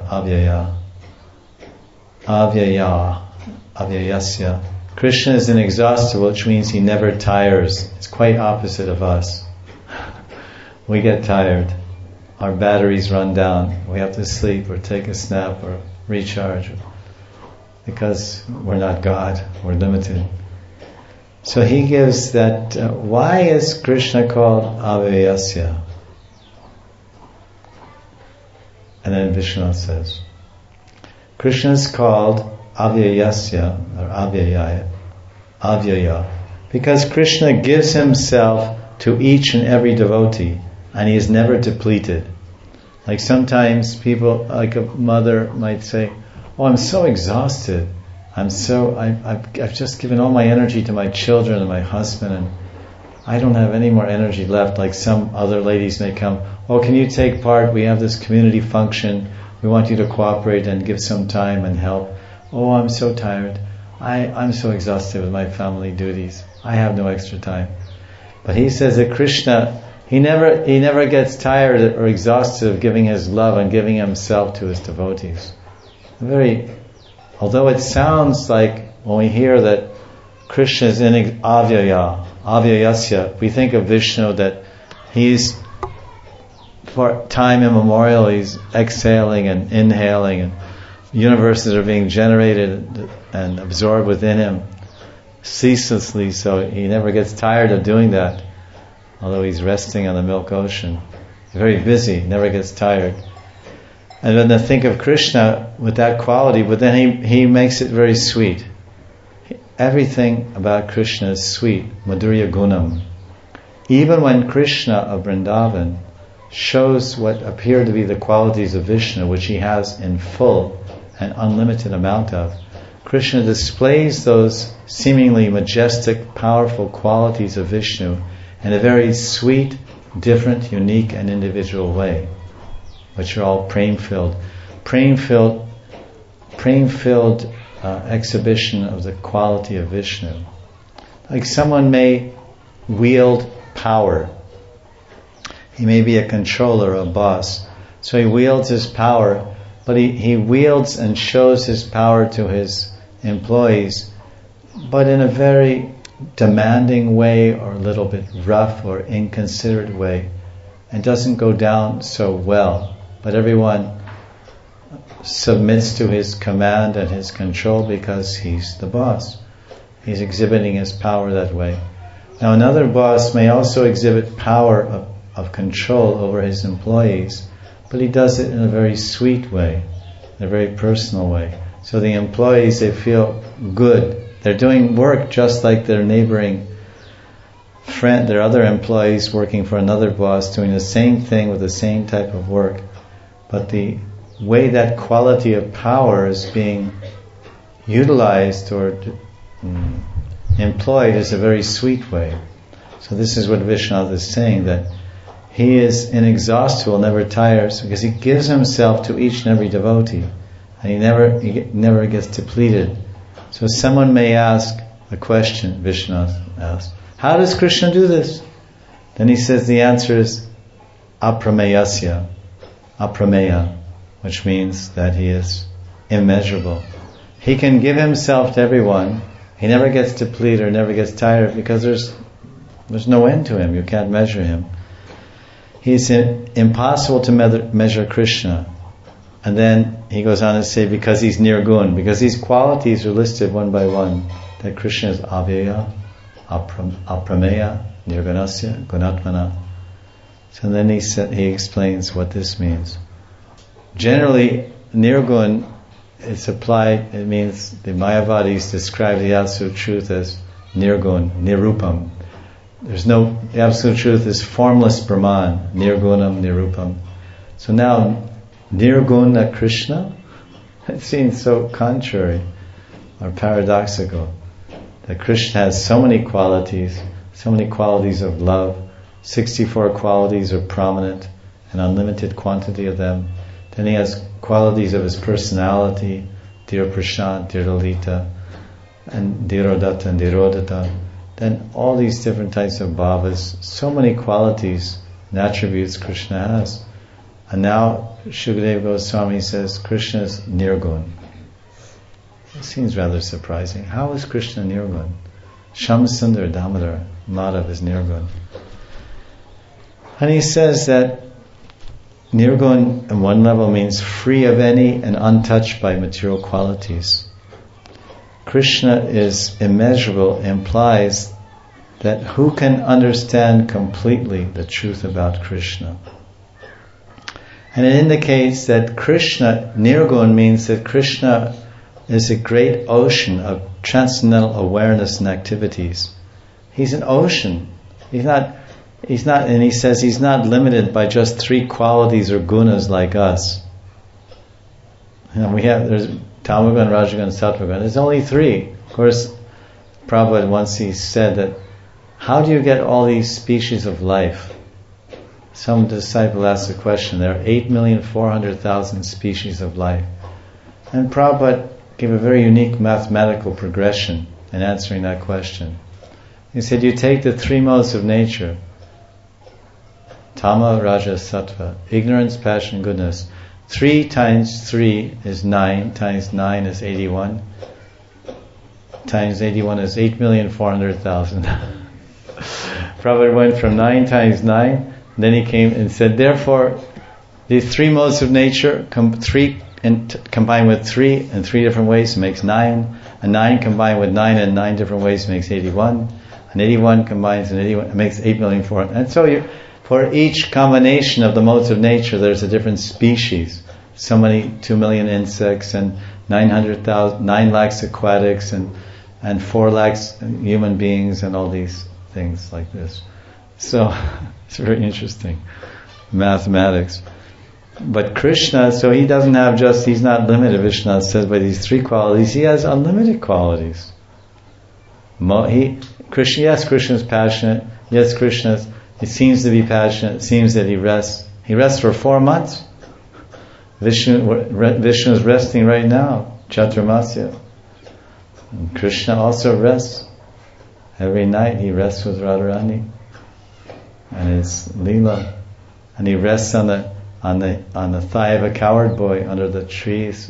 avyayasya. Krishna is inexhaustible, which means he never tires. It's quite opposite of us. We get tired. Our batteries run down. We have to sleep or take a snap or recharge because we're not God. We're limited. So he gives that. Why is Krishna called Avyayasya? And then Vishnu says, Krishna is called Avyayasya, or Avyaya, because Krishna gives himself to each and every devotee, and he is never depleted. Like sometimes people, like a mother might say, oh, I'm so exhausted. I've just given all my energy to my children and my husband, and I don't have any more energy left. Like some other ladies may come, oh, can you take part? We have this community function. We want you to cooperate and give some time and help. Oh, I'm so tired. I'm so exhausted with my family duties. I have no extra time. But he says that Krishna, he never gets tired or exhausted of giving his love and giving himself to his devotees. Although it sounds like when we hear that Krishna is in Avyayasya, we think of Vishnu that he's, for time immemorial, he's exhaling and inhaling, and universes are being generated and absorbed within him ceaselessly, so he never gets tired of doing that. Although he's resting on the milk ocean, he's very busy, never gets tired. And then to think of Krishna with that quality, but then he makes it very sweet. Everything about Krishna is sweet, Madhurya Gunam. Even when Krishna of Vrindavan shows what appear to be the qualities of Vishnu, which he has in full and unlimited amount of, Krishna displays those seemingly majestic, powerful qualities of Vishnu in a very sweet, different, unique and individual way, which are all prem-filled. Prem-filled exhibition of the quality of Vishnu. Like someone may wield power. He may be a controller, a boss. So he wields his power, but he wields and shows his power to his employees, but in a very demanding way, or a little bit rough or inconsiderate way, and doesn't go down so well. But everyone submits to his command and his control because he's the boss. He's exhibiting his power that way. Now another boss may also exhibit power of control over his employees, but he does it in a very sweet way, in a very personal way. So the employees, they feel good. They're doing work just like their neighboring friend, their other employees working for another boss, doing the same thing with the same type of work. But the way that quality of power is being utilized or employed is a very sweet way. So this is what Vishnu is saying, that he is inexhaustible, never tires, because he gives himself to each and every devotee, and he never gets depleted. So someone may ask a question, Vishnu asks, how does Krishna do this? Then he says the answer is aprameyasya, aprameya, which means that he is immeasurable. He can give himself to everyone. He never gets depleted or never gets tired because there's no end to him. You can't measure him. He's impossible to measure Krishna. And then he goes on to say, because he's nirgun, because these qualities are listed one by one, that Krishna is avyaya, aprameya, nirgunasya, gunatmana. So then he explains what this means. Generally, nirgun, it's applied, it means the Mayavadis describe the absolute truth as nirgun, nirupam. The absolute truth is formless Brahman, nirgunam, nirupam. So now, nirguna Krishna, it seems so contrary or paradoxical that Krishna has so many qualities of love, 64 qualities are prominent, an unlimited quantity of them. Then he has qualities of his personality, Dhir Prashant, Dhir Lalita, and Dhirodata and Dhirodata. Then all these different types of bhavas, so many qualities and attributes Krishna has. And now Shukadeva Goswami says Krishna is nirgun. It seems rather surprising. How is Krishna nirgun? Shamsundar Damodar, Madhav is nirgun. And he says that nirgun on one level means free of any and untouched by material qualities. Krishna is immeasurable implies that who can understand completely the truth about Krishna? And it indicates that Krishna, Nirgun means that Krishna is a great ocean of transcendental awareness and activities. He's an ocean. He's not, and he says he's not limited by just 3 qualities or gunas like us. There's Tamagun, Rajagun, Sattvagun. There's only 3. Of course, Prabhupada once he said that, how do you get all these species of life? Some disciple asked the question, there are 8,400,000 species of life. And Prabhupada gave a very unique mathematical progression in answering that question. He said, you take the 3 modes of nature, Tama, Raja, Sattva, ignorance, passion, goodness. 3 times 3 is 9, times 9 is 81, times 81 is 8,400,000. Prabhupada went from 9 times 9, then he came and said, therefore, the 3 modes of nature, combined with 3 in 3 different ways makes 9, and 9 combined with 9 in 9 different ways makes 81, and 81 combines in 81 makes 8,400,000. And so for each combination of the modes of nature, there's a different species. So many, 2 million insects, and 9 lakhs aquatics, and 4 lakhs human beings, and all these things like this. So it's very interesting, mathematics. But Krishna, so he doesn't have he's not limited, Vishnu says, by these 3 qualities. He has unlimited qualities. Krishna is passionate. Yes, it seems to be passionate. It seems that he rests. He rests for 4 months. Vishnu is resting right now, Chaturmasya. And Krishna also rests. Every night he rests with Radharani and his Leela. And he rests on the thigh of a coward boy under the trees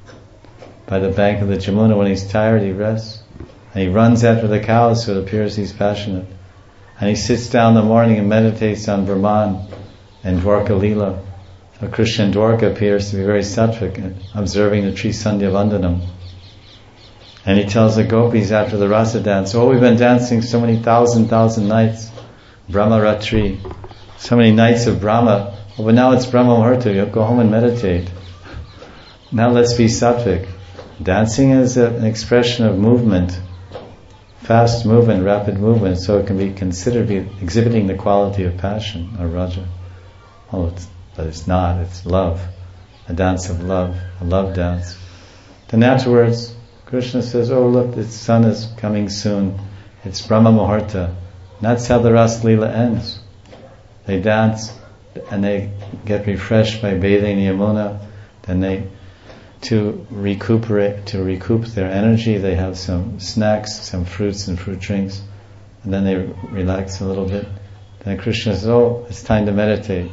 by the bank of the Jamuna. When he's tired, he rests. And he runs after the cows, so it appears he's passionate. And he sits down in the morning and meditates on Brahman and Dwarka Leela. So Krishna in Dwarka appears to be very sattvic, observing the Tri Sandhya Vandanam. And he tells the gopis after the rasa dance, we've been dancing so many thousand nights, Brahma Ratri, so many nights of Brahma, but now it's Brahma Muhurta, you go home and meditate. Now let's be sattvic. Dancing is an expression of movement, fast movement, rapid movement, so it can be considered to be exhibiting the quality of passion or raja. But it's not, it's love, a dance of love, a love dance. Then afterwards, Krishna says, look, the sun is coming soon. It's Brahma Muhurta. And that's how the Ras Leela ends. They dance and they get refreshed by bathing in Yamuna. Then to recoup their energy, they have some snacks, some fruits and fruit drinks. And then they relax a little bit. Then Krishna says, it's time to meditate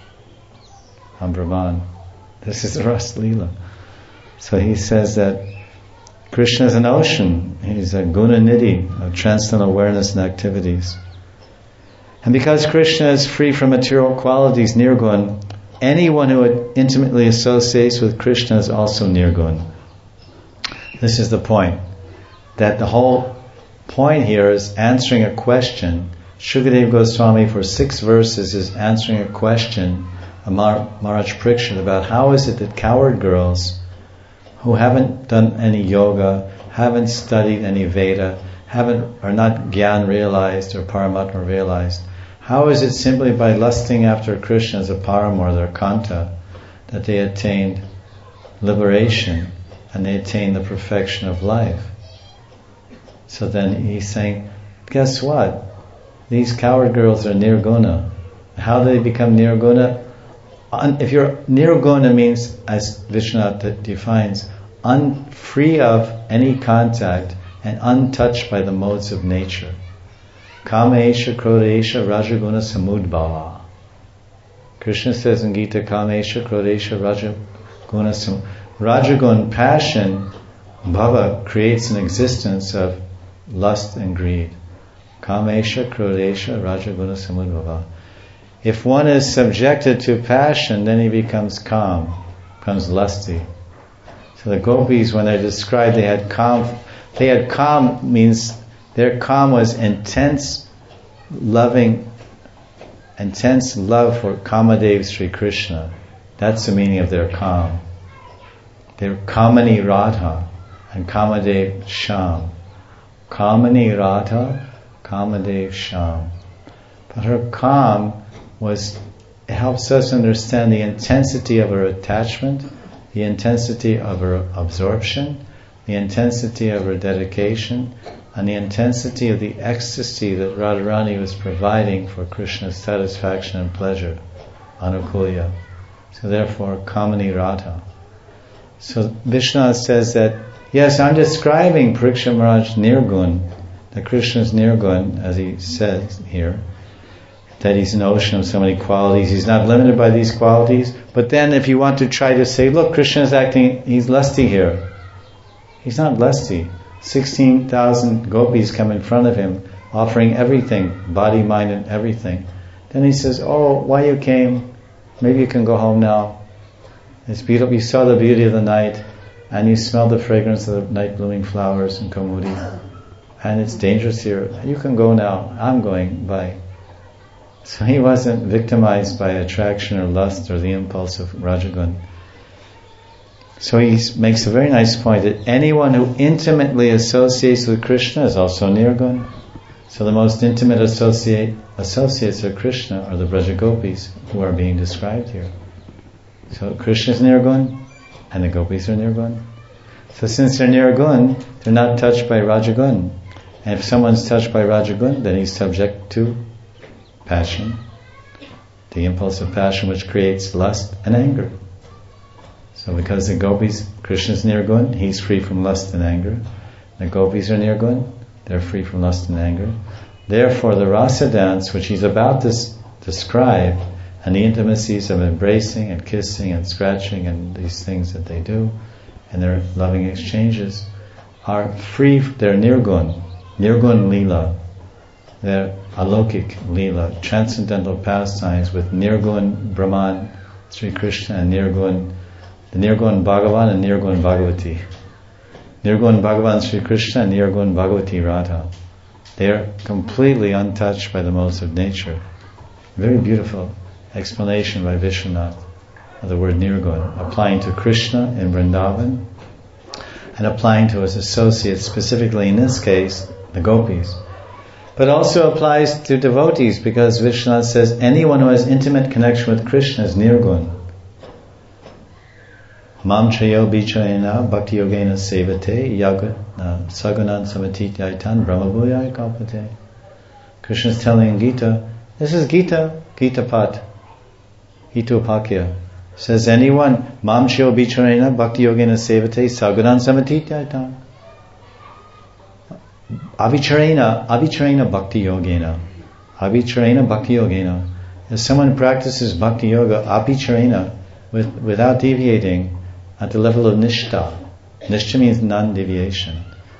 on Brahman. This is the Ras Leela. So he says that Krishna is an ocean. He's a guna nidhi of transcendental awareness and activities. And because Krishna is free from material qualities, nirgun, anyone who intimately associates with Krishna is also nirgun. This is the point. That the whole point here is answering a question. Shukadeva Goswami for 6 verses is answering a question of Maharaj Parikshit about how is it that coward girls who haven't done any yoga, haven't studied any Veda, are not Gyan realized or Paramatma realized, how is it simply by lusting after Krishna as a paramour, their kanta, that they attained liberation and they attained the perfection of life? So then he's saying, guess what? These coward girls are nirguna. How do they become nirguna? If you're nirguna means, as Vishwanath defines, free of any contact and untouched by the modes of nature. Kamesha, Krodesha, Rajaguna, Samudbhava. Krishna says in Gita, Kamesha, Krodesha, Rajaguna, Rajagun, passion, bhava, creates an existence of lust and greed. Kamesha, Krodesha, Rajaguna, Samudbhava. If one is subjected to passion, then he becomes calm, becomes lusty. So the gopis, when they described they had calm means their calm was intense love for Kamadev Sri Krishna. That's the meaning of their Kam. They're Kamani Radha and Kamadev Sham. Kamani Radha, Kamadev Sham. But her Kam it helps us understand the intensity of her attachment, the intensity of her absorption, the intensity of her dedication, and the intensity of the ecstasy that Radharani was providing for Krishna's satisfaction and pleasure, Anukulya. So therefore, Kamani Radha. So Vishnu says that, yes, I'm describing Parikshit Maharaj Nirgun, that Krishna is Nirgun, as he says here, that he's an ocean of so many qualities. He's not limited by these qualities. But then if you want to try to say, look, Krishna is acting, he's lusty here. He's not lusty. 16,000 gopis come in front of him, offering everything, body, mind, and everything. Then he says, oh, why you came? Maybe you can go home now. It's beautiful. You saw the beauty of the night, and you smelled the fragrance of the night blooming flowers in Kaumudi. And it's dangerous here. You can go now. I'm going. Bye. So he wasn't victimized by attraction or lust or the impulse of Rajagun. So he makes a very nice point that anyone who intimately associates with Krishna is also Nirgun. So the most intimate associates of Krishna are the Brajagopis who are being described here. So Krishna is Nirgun and the Gopis are Nirgun. So since they're Nirgun, they're not touched by Rajagun. And if someone's touched by Rajagun, then he's subject to passion, the impulse of passion which creates lust and anger. So because the gopis, Krishna is Nirgun, he's free from lust and anger. The gopis are Nirgun, they're free from lust and anger. Therefore the rasa dance, which he's about to describe, and the intimacies of embracing and kissing and scratching and these things that they do, and their loving exchanges, are free, they're Nirgun Leela. They're alokik Leela, transcendental pastimes with Nirgun Brahman, Sri Krishna, and the Nirgun Bhagavan and Nirgun Bhagavati. Nirgun Bhagavan Sri Krishna and Nirgun Bhagavati Radha. They are completely untouched by the modes of nature. Very beautiful explanation by Vishwanath of the word Nirgun, applying to Krishna in Vrindavan and applying to his associates, specifically in this case, the gopis. But also applies to devotees, because Vishwanath says anyone who has intimate connection with Krishna is Nirgun. Mam chayo bichayena bhakti yogena sevate yagat sagunan samatityaitan brahmabhuyai kalpate. Krishna is telling in Gita, this is Gita Pat, Gita Upakya. Says anyone, Mam chayo bichayena bhakti yogena sevate sagunan samatityaitan. Avicharena bhakti yogena. Avicharena bhakti yogena. If someone practices bhakti yoga, avicharena, without deviating, at the level of nishta. Nishta means non-deviation.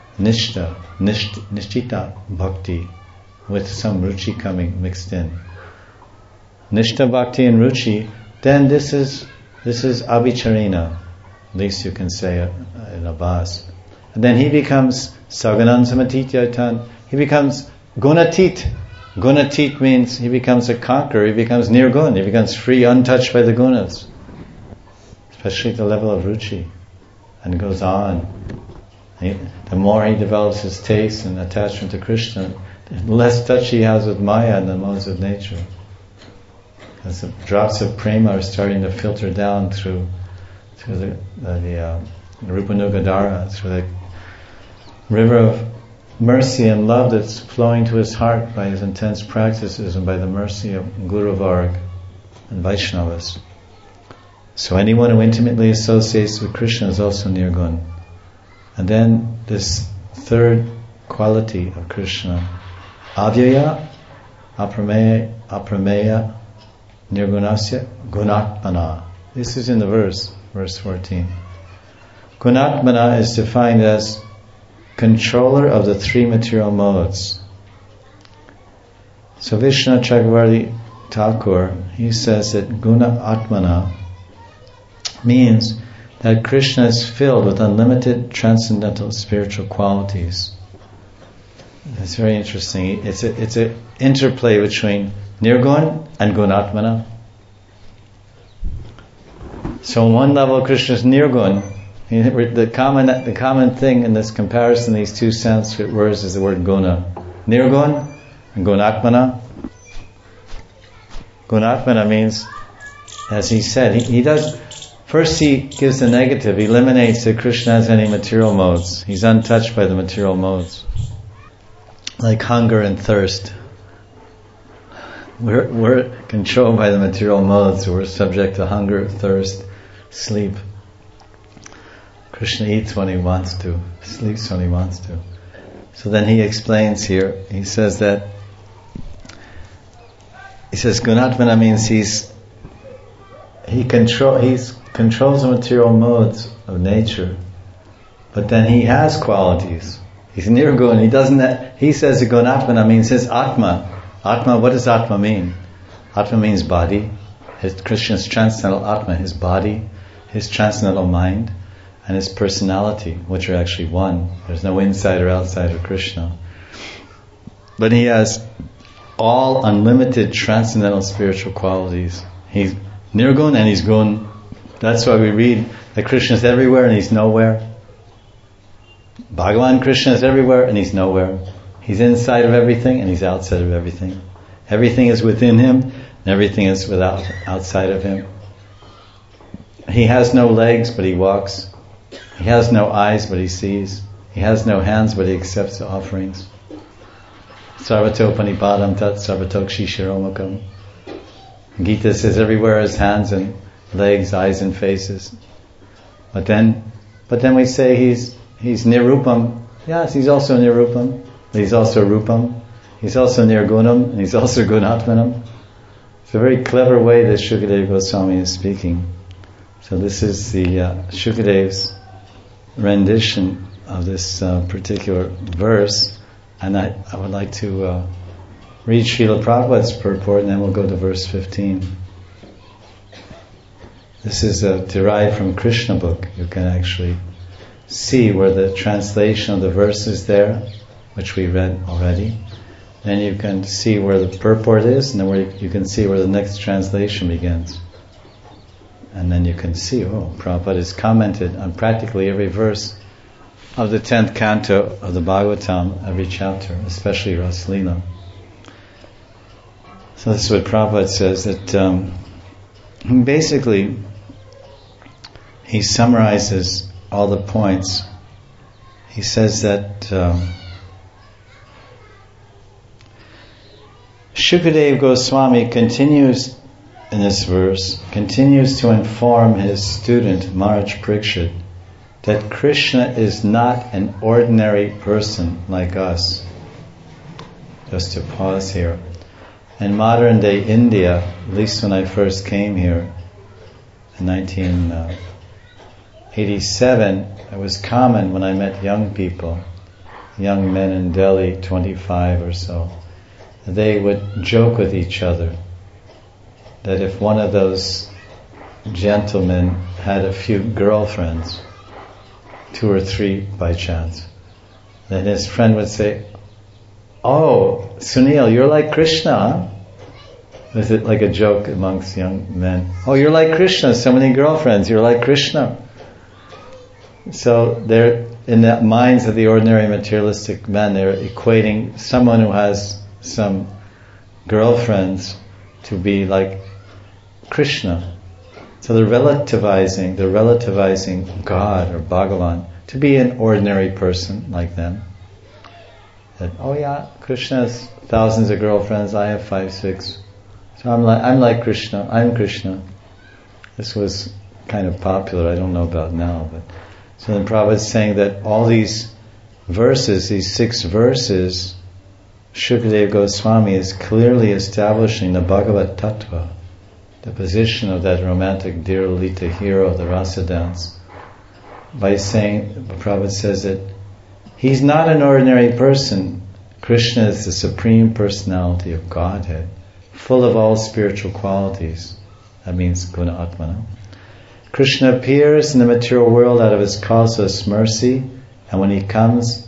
Nishtita bhakti, with some ruchi coming mixed in. Nishta bhakti and ruchi, then this is avicharena. At least you can say it in a bas. And then he becomes Saganan Samatityatan. He becomes Gunatit. Gunatit means he becomes a conqueror. He becomes Nirgun. He becomes free, untouched by the gunas. Especially at the level of ruchi. And goes on. The more he develops his taste and attachment to Krishna, the less touch he has with Maya and the modes of nature. As the drops of prema are starting to filter down through the Rupanugadara, through the river of mercy and love that's flowing to his heart by his intense practices and by the mercy of Guru Varg and Vaishnavas. So anyone who intimately associates with Krishna is also Nirgun. And then this third quality of Krishna, Avyaya, Aprameya, Nirgunasya, Gunatmana. This is in the verse 14. Gunatmana is defined as controller of the three material modes. So Vishnu Chakravarti Thakur, he says that Guna Atmana means that Krishna is filled with unlimited transcendental spiritual qualities. It's very interesting. It's an interplay between Nirgun and Gunatmana. So on one level, Krishna is nirgun. The common thing in this comparison, these two Sanskrit words, is the word guna. Nirgun and gunatmana. Gunatmana means, as he said, he does. First he gives the negative, he eliminates that Krishna has any material modes. He's untouched by the material modes. Like hunger and thirst. We're controlled by the material modes, so we're subject to hunger, thirst, sleep. Krishna eats when he wants to, sleeps when he wants to. So then he explains here, he says Gunatmana means he controls the material modes of nature, but then he has qualities. He's nirgun. He says the Gunatmana means his Atma. Atma, what does Atma mean? Atma means body. Krishna's transcendental Atma, his body, his transcendental mind, and his personality, which are actually one. There's no inside or outside of Krishna. But he has all unlimited transcendental spiritual qualities. He's nirgun and he's gun. That's why we read that Krishna is everywhere and he's nowhere. Bhagavan Krishna is everywhere and he's nowhere. He's inside of everything and he's outside of everything. Everything is within him and everything is outside of him. He has no legs but he walks. He has no eyes but he sees. He has no hands but he accepts the offerings. Sarvatopanipadam tat sarvatokshi shiromakam. Gita says everywhere is hands and legs, eyes and faces. But then we say he's nirupam. Yes, he's also nirupam. He's also rupam. He's also nirgunam and he's also gunatmanam. It's a very clever way that Shukadeva Goswami is speaking. So this is the Shukadev's rendition of this particular verse, and I would like to read Srila Prabhupada's purport, and then we'll go to verse 15. This is derived from Krishna book. You can actually see where the translation of the verse is there, which we read already. Then you can see where the purport is, and then where you can see where the next translation begins. And then you can see, Prabhupada has commented on practically every verse of the 10th canto of the Bhagavatam, every chapter, especially Ras Leela. So this is what Prabhupada says, that basically he summarizes all the points. He says that Shukadeva Goswami continues in this verse, continues to inform his student Maharaj Parikshit that Krishna is not an ordinary person like us. Just to pause here. In modern day India, at least when I first came here in 1987, it was common when I met young people, young men in Delhi, 25 or so, they would joke with each other that if one of those gentlemen had a few girlfriends, 2 or 3 by chance, then his friend would say, "Oh, Sunil, you're like Krishna, huh?" Is it like a joke amongst young men? "Oh, you're like Krishna, so many girlfriends, you're like Krishna." So they're, in the minds of the ordinary materialistic men, they're equating someone who has some girlfriends to be like Krishna. So they're relativizing God or Bhagavan to be an ordinary person like them. That, oh yeah, Krishna has thousands of girlfriends, I have 5, 6. So I'm like Krishna, I'm Krishna. This was kind of popular, I don't know about now, but so then Prabhupada is saying that all these verses, these 6 verses, Shukadeva Goswami is clearly establishing the Bhagavad Tattva, the position of that romantic Dear Lalita hero of the Rasa dance, by saying, Prabhupada says that he's not an ordinary person. Krishna is the Supreme Personality of Godhead, full of all spiritual qualities. That means Guna Atmana. Krishna appears in the material world out of his causeless mercy, and when he comes,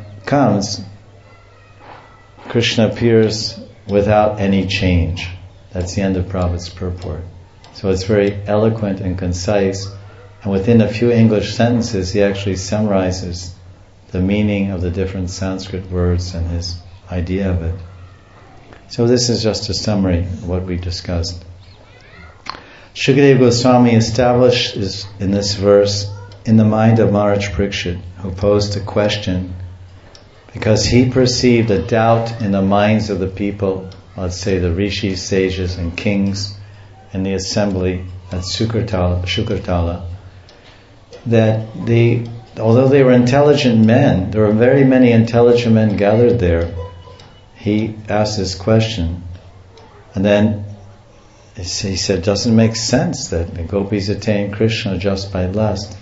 Krishna appears without any change. That's the end of Prabhupada's purport. So it's very eloquent and concise, and within a few English sentences he actually summarizes the meaning of the different Sanskrit words and his idea of it. So this is just a summary of what we discussed. Shukadeva Goswami establishes in this verse in the mind of Maharaj Parikshit, who posed a question because he perceived a doubt in the minds of the people, let's say the rishis, sages and kings in the assembly at Shukrtala, that although they were intelligent men, there were very many intelligent men gathered there. He asked this question, and then he said, it doesn't make sense that the gopis attain Krishna just by lust.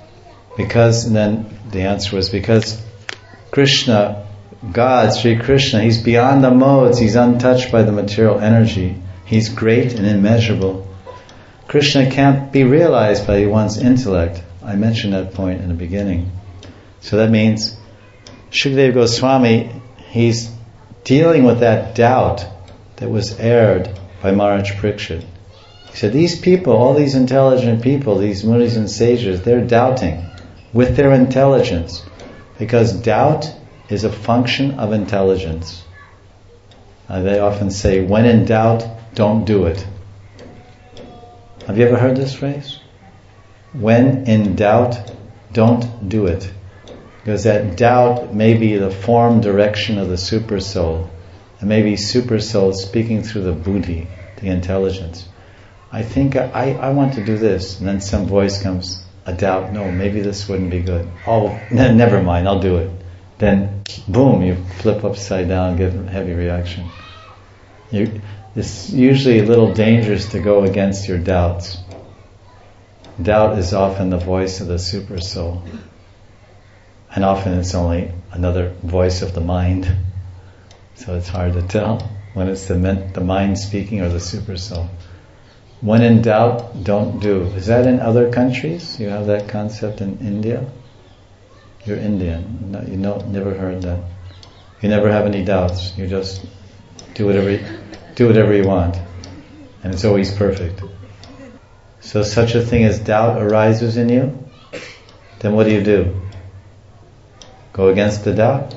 And then the answer was because Krishna, God, Sri Krishna, He's beyond the modes, He's untouched by the material energy. He's great and immeasurable. Krishna can't be realized by one's intellect. I mentioned that point in the beginning. So that means Shukadeva Goswami, he's dealing with that doubt that was aired by Maharaj Parikshit. He said, these people, all these intelligent people, these munis and sages, they're doubting with their intelligence, because doubt is a function of intelligence. They often say, when in doubt, don't do it. Have you ever heard this phrase? When in doubt, don't do it. Because that doubt may be the form, direction of the super soul. It may be super soul speaking through the buddhi, the intelligence. I think I want to do this. And then some voice comes, a doubt, no, maybe this wouldn't be good. Oh, never mind, I'll do it. Then, boom, you flip upside down, get a heavy reaction. It's usually a little dangerous to go against your doubts. Doubt is often the voice of the super soul. And often it's only another voice of the mind. So it's hard to tell when it's the mind speaking or the super soul. When in doubt, don't do. Is that in other countries? You have that concept in India? You're Indian. No, never heard that. You never have any doubts. You just do whatever you want. And it's always perfect. So such a thing as doubt arises in you, then what do? Go against the doubt?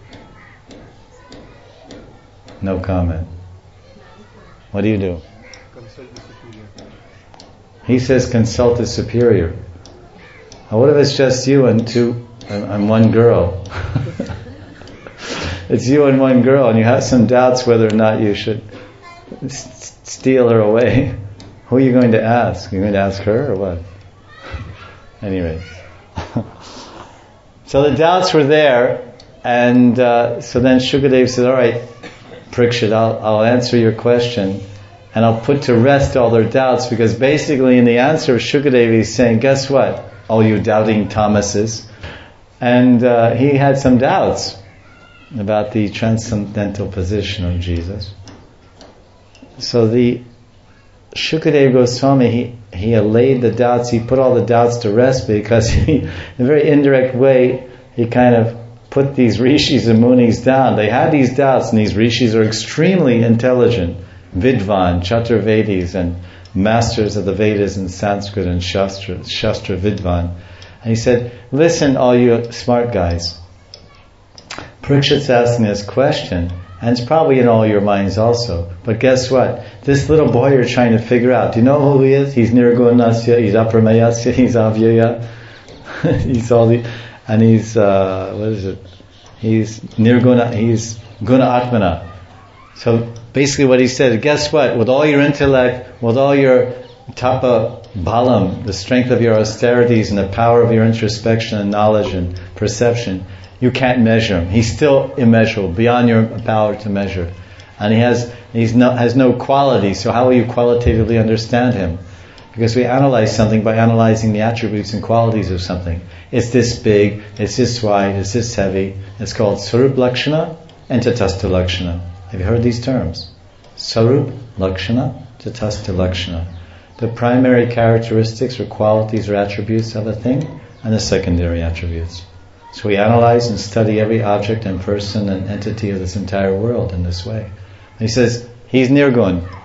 No comment. What do you do?
Consult the superior.
He says consult the superior. Now what if it's just you and one girl? It's you and one girl, and you have some doubts whether or not you should steal her away. Who are you going to ask? Are you going to ask her or what? Anyway. So the doubts were there, and so then Shukadeva said, all right, Parikshit, I'll answer your question, and I'll put to rest all their doubts, because basically in the answer of Shukadeva he's saying, guess what, all you doubting Thomases? And he had some doubts about the transcendental position of Jesus. So the Shukadeva Goswami, he allayed the doubts, he put all the doubts to rest, because in a very indirect way, he kind of put these rishis and munis down. They had these doubts, and these rishis are extremely intelligent, Vidvan, Chaturvedis, and masters of the Vedas and Sanskrit and Shastra Vidvan. And he said, listen, all you smart guys, Parikshit's asking this question, and it's probably in all your minds also. But guess what? This little boy you're trying to figure out, do you know who he is? He's Nirgunasya, he's Apramayasya, he's Avyaya, he's all the, and he's, He's Nirguna, he's Guna Atmana. So basically what he said, guess what? With all your intellect, with all your tapa balam, the strength of your austerities and the power of your introspection and knowledge and perception, you can't measure him. He's still immeasurable, beyond your power to measure. And he has no quality, so how will you qualitatively understand him? Because we analyze something by analyzing the attributes and qualities of something. It's this big, it's this wide, it's this heavy. It's called Sarup Lakshana and Tatastha Lakshana. Have you heard these terms? Sarup Lakshana, Tatastha Lakshana. The primary characteristics or qualities or attributes of a thing, and the secondary attributes. So we analyze and study every object and person and entity of this entire world in this way. And he says, he's Nirgun.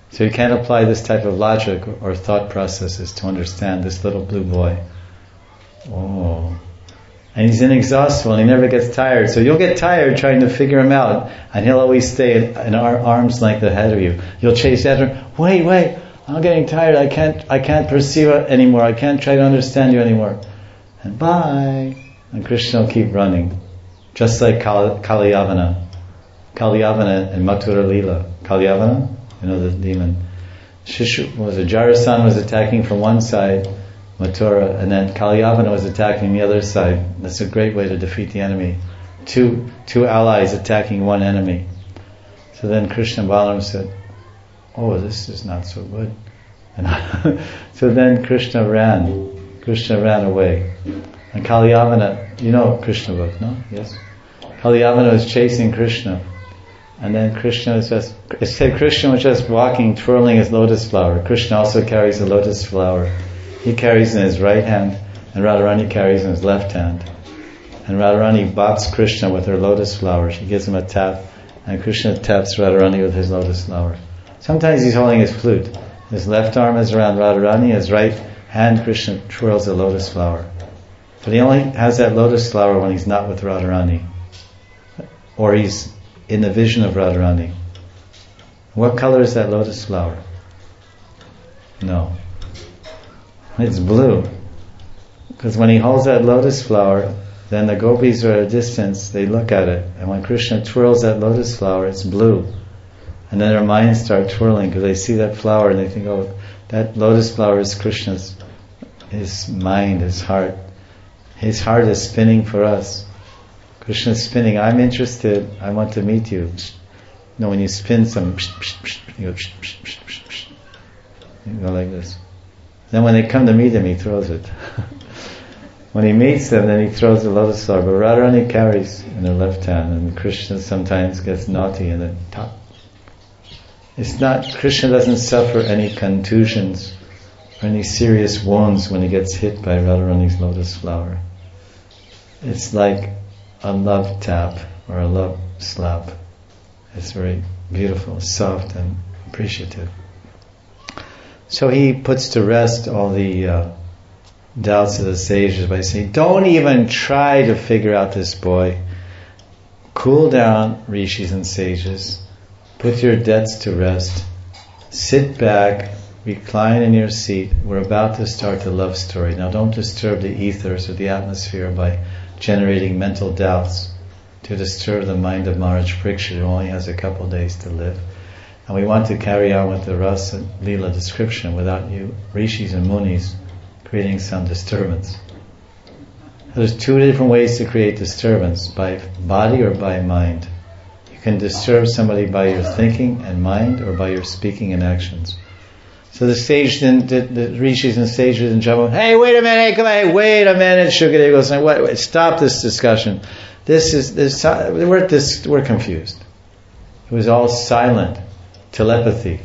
So you can't apply this type of logic or thought processes to understand this little blue boy. Oh. And he's inexhaustible and he never gets tired. So you'll get tired trying to figure him out, and he'll always stay in arm's length ahead of you. You'll chase after him. Wait, I'm getting tired. I can't perceive it anymore. I can't try to understand you anymore. And bye. And Krishna will keep running. Just like Kaliyavana. Kaliyavana and Mathura Leela. Kaliyavana, the demon. Jarasan was attacking from one side, Mathura, and then Kaliyavana was attacking the other side. That's a great way to defeat the enemy. Two allies attacking one enemy. So then Krishna and Balaram said, oh, this is not so good. And so then Krishna ran away. And Kaliyavana, you know Krishna book, no? Yes? Kaliyavana was chasing Krishna. And then Krishna was just walking, twirling his lotus flower. Krishna also carries a lotus flower. He carries in his right hand, and Radharani carries in his left hand. And Radharani bops Krishna with her lotus flower. She gives him a tap, and Krishna taps Radharani with his lotus flower. Sometimes he's holding his flute. His left arm is around Radharani, his right hand Krishna twirls the lotus flower. But he only has that lotus flower when he's not with Radharani, or he's in the vision of Radharani. What color is that lotus flower? No. It's blue. Because when he holds that lotus flower, then the gopis are at a distance, they look at it. And when Krishna twirls that lotus flower, it's blue. And then their minds start twirling because they see that flower and they think, oh, that lotus flower is Krishna's, his mind, his heart. His heart is spinning for us. Krishna is spinning, I'm interested, I want to meet you. When you spin some, you go like this. Then when they come to meet him, he throws it. When he meets them, then he throws the lotus flower. But Radharani carries in her left hand, and Krishna sometimes gets naughty in the top. Krishna doesn't suffer any contusions or any serious wounds when he gets hit by Radharani's lotus flower. It's like a love tap or a love slap. It's very beautiful, soft and appreciative. So he puts to rest all the doubts of the sages by saying, don't even try to figure out this boy. Cool down, rishis and sages. Put your debts to rest. Sit back, recline in your seat. We're about to start the love story. Now don't disturb the ethers or the atmosphere by generating mental doubts to disturb the mind of Maharaj Parikshit, who only has a couple days to live. And we want to carry on with the Rasa Leela description without you rishis and munis creating some disturbance. There's two different ways to create disturbance, by body or by mind. You can disturb somebody by your thinking and mind or by your speaking and actions. So the rishis and sages in Jammu, hey, wait a minute, come on, hey, wait a minute, Shukadeva goes, wait, stop this discussion. We're confused. It was all silent, telepathy.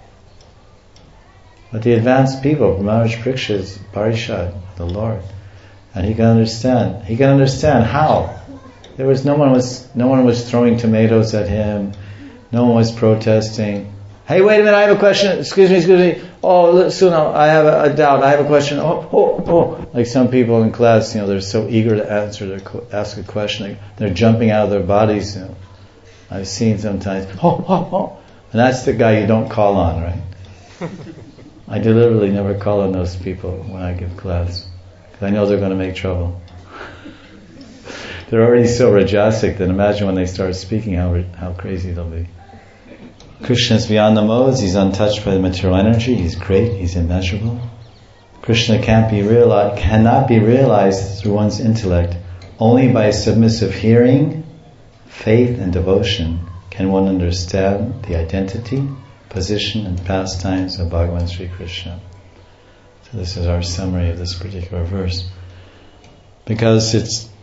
But the advanced people, Maharaj Parikshit is Parishad, the Lord, and he can understand. He can understand how. No one was throwing tomatoes at him. No one was protesting. Hey, wait a minute, I have a question. Excuse me. Oh, Suna, I have a doubt. I have a question. Oh. Like some people in class, they're so eager to ask a question. They're jumping out of their bodies. I've seen sometimes. Oh. And that's the guy you don't call on, right? I deliberately never call on those people when I give class, because I know they're going to make trouble. They're already so rajasic that imagine when they start speaking how crazy they'll be. Krishna is beyond the modes. He's untouched by the material energy. He's great. He's immeasurable. Krishna cannot be realized through one's intellect. Only by submissive hearing, faith, and devotion can one understand the identity, position, and pastimes of Bhagavan Sri Krishna. So this is our summary of this particular verse. Because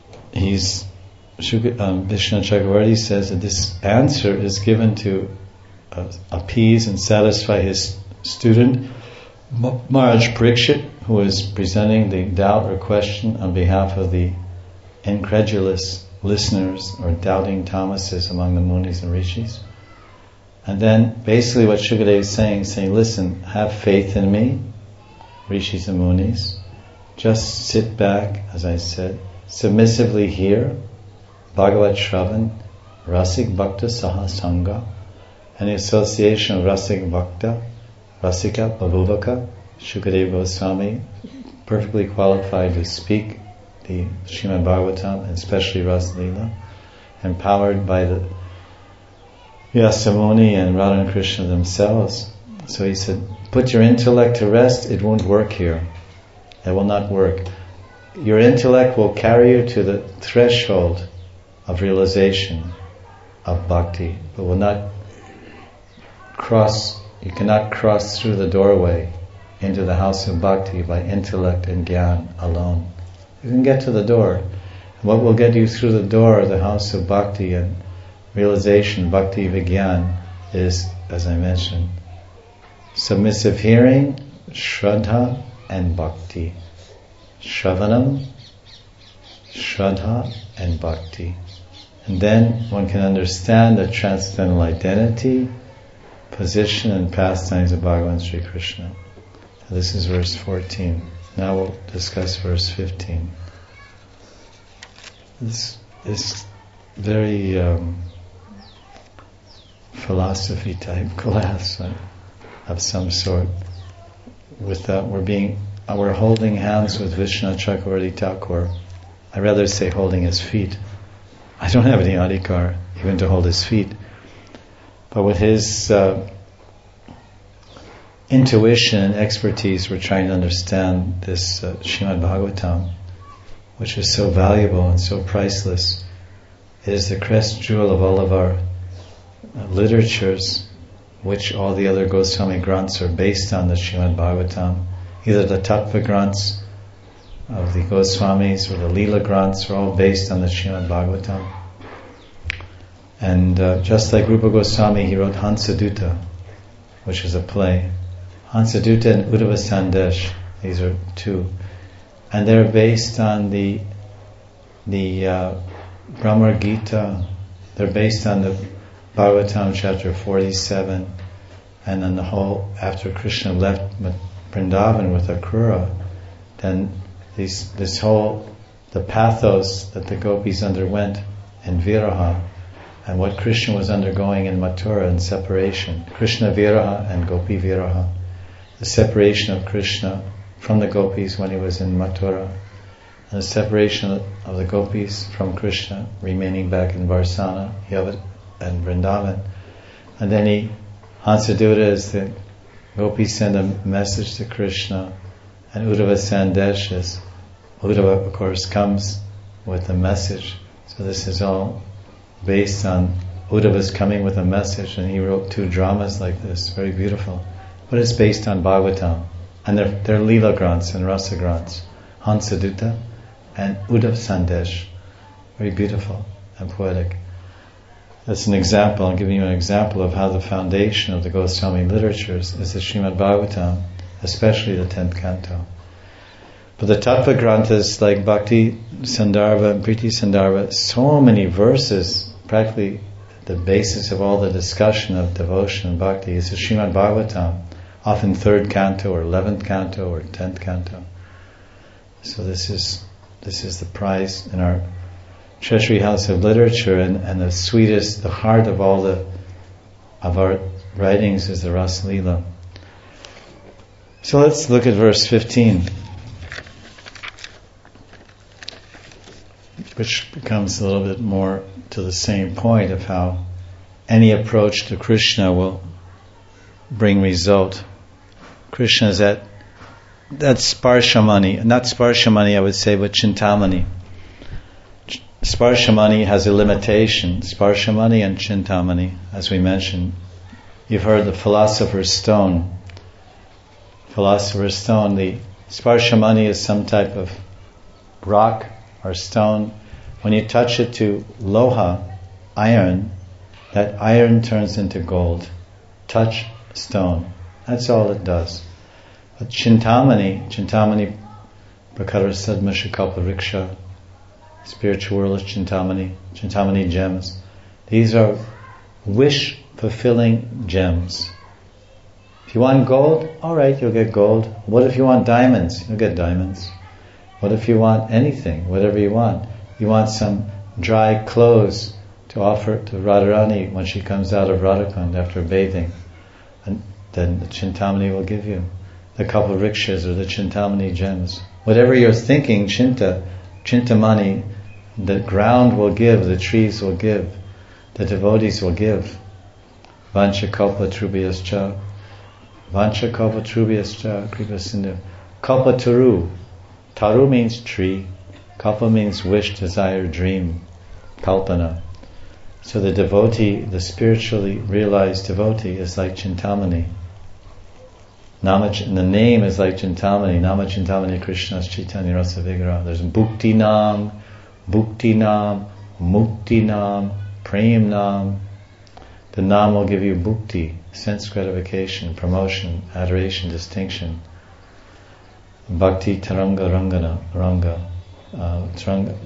Vishnu Chakravarti says that this answer is given to appease and satisfy his student Maharaj Parikshit, who is presenting the doubt or question on behalf of the incredulous listeners or doubting Thomases among the munis and rishis. And then basically what Shukadeva is saying, listen, have faith in me, Rishis and Munis. Just sit back, as I said, submissively hear Bhagavat Shravan, Rasik Bhakta Sahasanga, and the association of Rasik Bhakta, Rasika Babhuvaka, Shukadeva Goswami, perfectly qualified to speak the Srimad Bhagavatam, and especially Rasa Leela, empowered by the Vyasamuni and Radha and Krishna themselves. So he said, put your intellect to rest, it won't work here. It will not work. Your intellect will carry you to the threshold of realization of bhakti, but will not cross, you cannot cross through the doorway into the house of bhakti by intellect and gyan alone. You can get to the door. What will get you through the door of the house of bhakti and realization, bhakti vigyan, is, as I mentioned, submissive hearing, shraddha, and bhakti. Shravanam, shraddha, and bhakti. And then one can understand the transcendental identity, position, and pastimes of Bhagavan Sri Krishna. So this is verse 14. Now we'll discuss verse 15. This is very philosophy type class of some sort. We're holding hands with Vishnu Chakravarti Thakur. I'd rather say holding his feet. I don't have any adhikar even to hold his feet. But with his intuition and expertise, we're trying to understand this Srimad Bhagavatam, which is so valuable and so priceless. It is the crest jewel of all of our literatures, which all the other Goswami Granths are based on the Srimad Bhagavatam. Either the Tattva Granths of the Goswamis or the Leela Granths are all based on the Srimad Bhagavatam. And just like Rupa Goswami, he wrote Hansadutta, which is a play. Hansadutta and Uddhava Sandesh, these are two. And they're based on the Brahma Gita. They're based on the Bhagavatam chapter 47, and then the whole, after Krishna left Vrindavan with Akrura, then the pathos that the gopis underwent in Viraha, and what Krishna was undergoing in Mathura in separation. Krishna Viraha and Gopi Viraha. The separation of Krishna from the gopis when he was in Mathura, and the separation of the gopis from Krishna remaining back in Varsana, Yavat, and Vrindavan. And then Hansadutta is the gopis send a message to Krishna, and Uddhava Sandesh is, Uddhava of course comes with a message. So this is all based on Uddhava's coming with a message, and he wrote 2 dramas like this, very beautiful. But it's based on Bhagavatam, and they're Leela Granths and Rasa Granths, Hansadutta and Uddhava Sandesh, very beautiful and poetic. That's an example. I'm giving you an example of how the foundation of the Goswami literatures is the Srimad Bhagavatam, especially the 10th canto. But the Tattva Granthas like Bhakti Sandarbha and Priti Sandarbha, so many verses, practically the basis of all the discussion of devotion and bhakti is the Srimad Bhagavatam, often 3rd canto or 11th canto or 10th canto. So this is the prize in our Treasury House of Literature, and the sweetest, the heart of all of our writings is the Rasa Leela. So let's look at verse 15, which becomes a little bit more to the same point of how any approach to Krishna will bring result. Krishna is at Sparshamani, not Sparshamani I would say, but Chintamani. Sparshamani has a limitation. Sparshamani and Chintamani, as we mentioned. You've heard the Philosopher's Stone. Philosopher's Stone, the Sparshamani is some type of rock or stone. When you touch it to loha, iron, that iron turns into gold. Touch stone. That's all it does. But Chintamani, Prakara Sadma Shikalpa Riksha, spiritualist Chintamani gems. These are wish fulfilling gems. If you want gold, alright, you'll get gold. What if you want diamonds? You'll get diamonds. What if you want anything, whatever you want? You want some dry clothes to offer to Radharani when she comes out of Radhakund after bathing. And then the Chintamani will give you the couple of rickshaws or the Chintamani gems. Whatever you're thinking, Chintamani, the ground will give, the trees will give, the devotees will give. Vancha kalpa trubhyascha. Vancha kalpa trubhyascha kripa sindhu. Kalpa taru. Taru means tree. Kalpa means wish, desire, dream. Kalpana. So the devotee, the spiritually realized devotee is like Chintamani. The name is like Chintamani. Nama Chintamani Krishna's Chaitanya Rasa Vigraha. There's Bhukti Nam, Mukti Nam, Prem Nam. The Nam will give you Bhukti, sense gratification, promotion, adoration, distinction. Bhakti Taranga Ranga. Taranga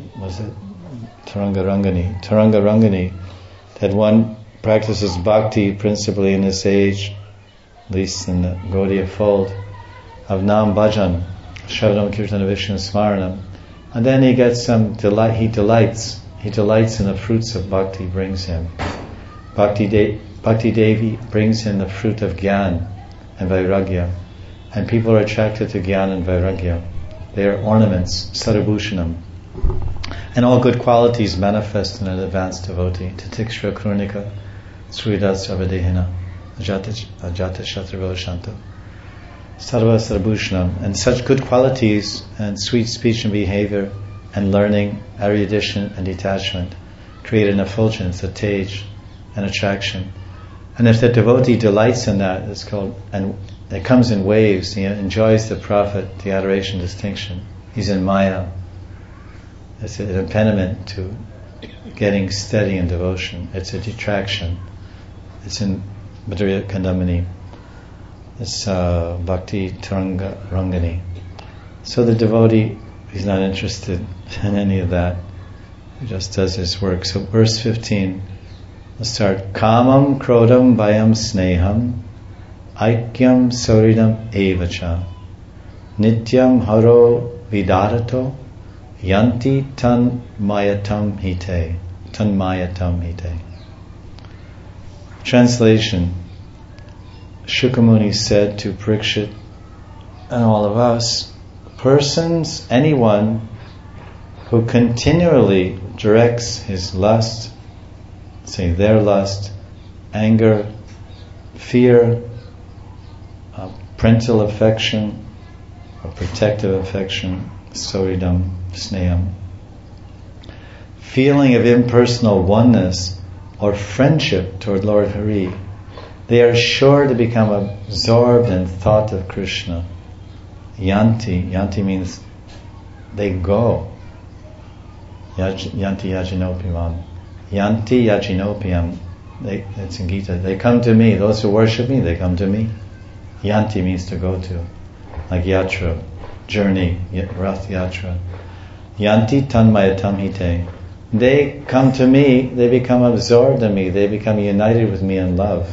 Rangani. That one practices bhakti principally in this age, at least in the Gaudiya fold, of Nam Bhajan, Shravanam Kirtana Vishnu Smaranam. And then he gets some delight, he delights in the fruits of bhakti brings him. Bhakti Devi brings in the fruit of Gyan and Vairagya. And people are attracted to Gyan and Vairagya. They are ornaments, Sarabhushanam. And all good qualities manifest in an advanced devotee. Titikshra Krunika, Sridas Avadehina, Ajata Shatrava Shanta. Sarva Sarabhushanam. And such good qualities and sweet speech and behavior and learning, erudition and detachment create an effulgence, a tej, an attraction. And if the devotee delights in that, it's called, and it comes in waves, he enjoys the profit, the adoration, distinction. He's in Maya. It's an impediment to getting steady in devotion. It's a detraction. It's in Madhurya Kandamani. It's Bhakti Taranga Rangani. So the devotee, he's not interested in any of that. He just does his work. So verse 15, let's start. Kamam krodam vayam sneham aikyam sauridam evacha nityam haro vidarato yanti tan mayatam hite. Translation. Shukamuni said to Parikshit and all of us, persons, anyone who continually directs his lust, say their lust, anger, fear, parental affection or protective affection, sauridam, sneham, feeling of impersonal oneness or friendship toward Lord Hari, they are sure to become absorbed in thought of Krishna. Yanti means they go. Yanti yajinopimam. Yanti yajinopiyam. It's in Gita. They come to me. Those who worship me, they come to me. Yanti means to go to. Like yatra, journey, Rath Yatra. Yanti tanmayatam hite. They come to me, they become absorbed in me, they become united with me in love.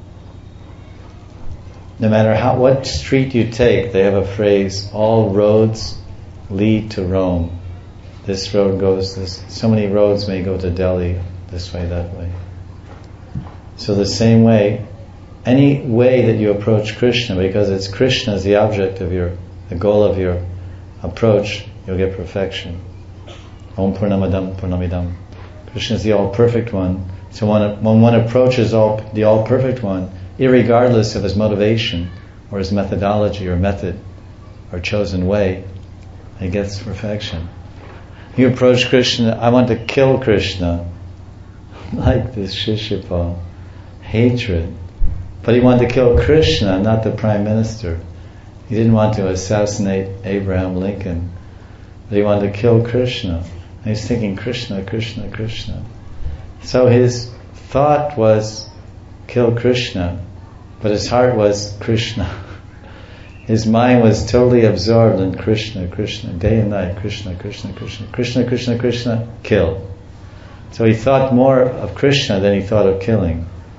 No matter what street you take, they have a phrase, all roads lead to Rome. This road goes, so many roads may go to Delhi, this way, that way. So the same way, any way that you approach Krishna, because it's Krishna is the object of the goal of your approach, you'll get perfection. Om Purnamadam Purnamidam. Krishna is the all-perfect one. So when one approaches the all-perfect one, irregardless of his motivation or his methodology or method or chosen way, he gets perfection. You approach Krishna, I want to kill Krishna, like this Shishupal, hatred. But he wanted to kill Krishna, not the Prime Minister. He didn't want to assassinate Abraham Lincoln, but he wanted to kill Krishna. And he's thinking Krishna, Krishna, Krishna. So his thought was kill Krishna, but his heart was Krishna. His mind was totally absorbed in Krishna, Krishna, day and night, Krishna, Krishna, Krishna, Krishna, Krishna, Krishna, kill. So he thought more of Krishna than he thought of killing.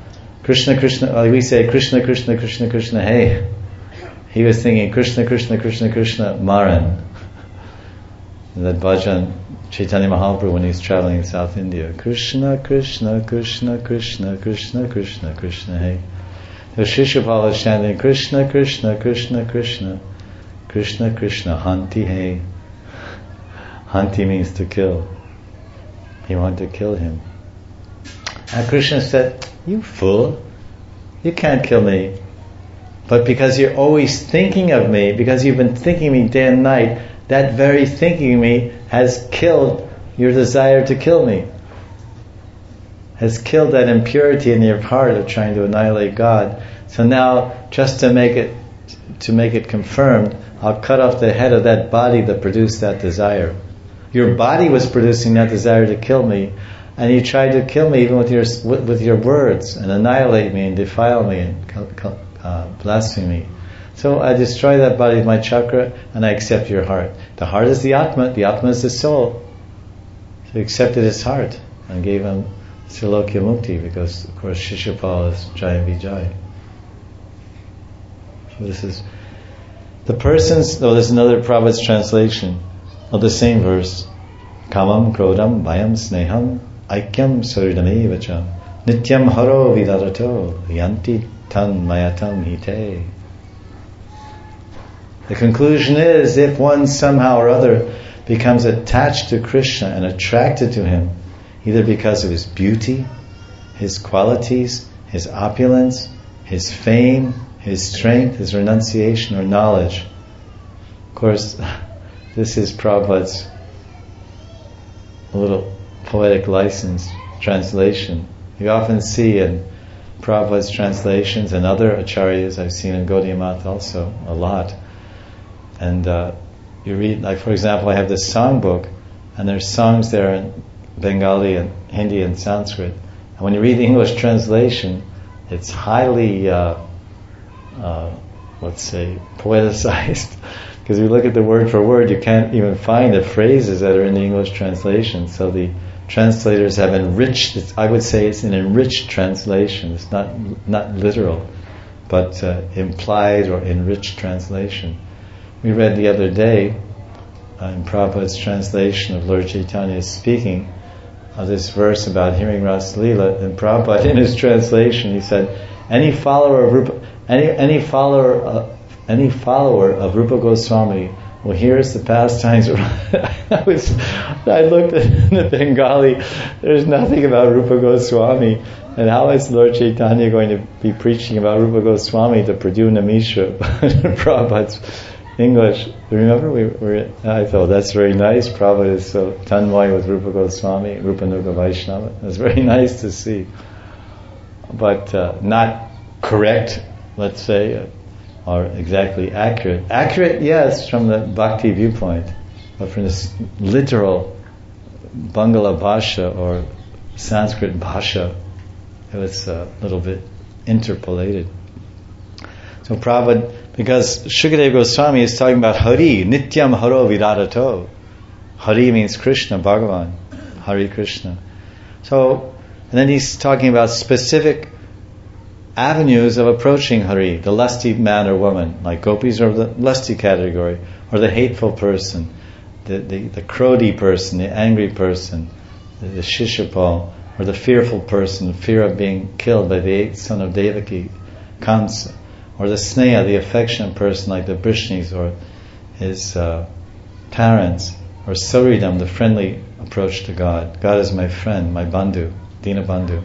Krishna, Krishna, like we say Krishna, Krishna, Krishna, Krishna, hey. He was thinking Krishna, Krishna, Krishna, Krishna, Maran. That bhajan, Chaitanya Mahaprabhu, when he's traveling in South India, Krishna, Krishna, Krishna, Krishna, Krishna, Krishna, Krishna, hey. The Shishupala is chanting Krishna, Krishna, Krishna, Krishna, Krishna, Krishna, Hanti, hey. Hanti means to kill. He wanted to kill him. And Krishna said, you fool, you can't kill me. But because you're always thinking of me, because you've been thinking of me day and night, that very thinking of me has killed your desire to kill me. Has killed that impurity in your heart of trying to annihilate God. So now, just to make it confirmed, I'll cut off the head of that body that produced that desire. Your body was producing that desire to kill me, and you tried to kill me even with your words, and annihilate me, and defile me, and blaspheme me. So I destroy that body with my chakra, and I accept your heart. The heart is the Atma is the soul. So he accepted his heart, and gave him Trilokya Mukti, because of course Shishupal is Jai Vijay. So this is the persons, though there's another Prabhupada's translation of the same verse. Kamam, Krodam, Bhayam, Sneham, Aikyam, Suridamevacham, Nityam Haro Vidarato, Yanti Tan Mayatam Hite. The conclusion is, if one somehow or other becomes attached to Krishna and attracted to him, either because of his beauty, his qualities, his opulence, his fame, his strength, his renunciation or knowledge. Of course, this is Prabhupada's little poetic license translation. You often see in Prabhupada's translations and other acharyas, I've seen in Gaudiya Math also a lot. And you read, like for example, I have this songbook, and there's songs there in Bengali and Hindi and Sanskrit. And when you read the English translation, it's highly, let's say, poeticized. Because if you look at the word for word, you can't even find the phrases that are in the English translation. So the translators have enriched it. I would say it's an enriched translation. It's not literal, but implied or enriched translation. We read the other day in Prabhupada's translation of Lord Chaitanya speaking of this verse about hearing Ras Leela, and Prabhupada in his translation he said, any follower of Rupa Goswami who hears the pastimes of I looked at the Bengali, there's nothing about Rupa Goswami, and how is Lord Chaitanya going to be preaching about Rupa Goswami to Pradyumna Mishra? Prabhupada's English. Remember, I thought that's very nice. Prabhupada is so tanmay with Rupa Goswami, Rupa Nuga Vaishnava. It's very nice to see, but not correct, let's say, or exactly accurate. Accurate, yes, from the bhakti viewpoint, but from this literal Bangala Bhasha or Sanskrit Bhasha, it was a little bit interpolated. So Prabhupada, because Shukadeva Goswami is talking about Hari, Nityam Haro Viradato. Hari means Krishna, Bhagavan, Hari Krishna. So, and then he's talking about specific avenues of approaching Hari, the lusty man or woman, like gopis are the lusty category, or the hateful person, the crowdy person, the angry person, the Shishupal, or the fearful person, fear of being killed by the eighth son of Devaki, Kamsa, or the Sneha, the affectionate person like the Brishnis or his parents, or Suridam, the friendly approach to God. God is my friend, my bandhu, Dina Bandhu.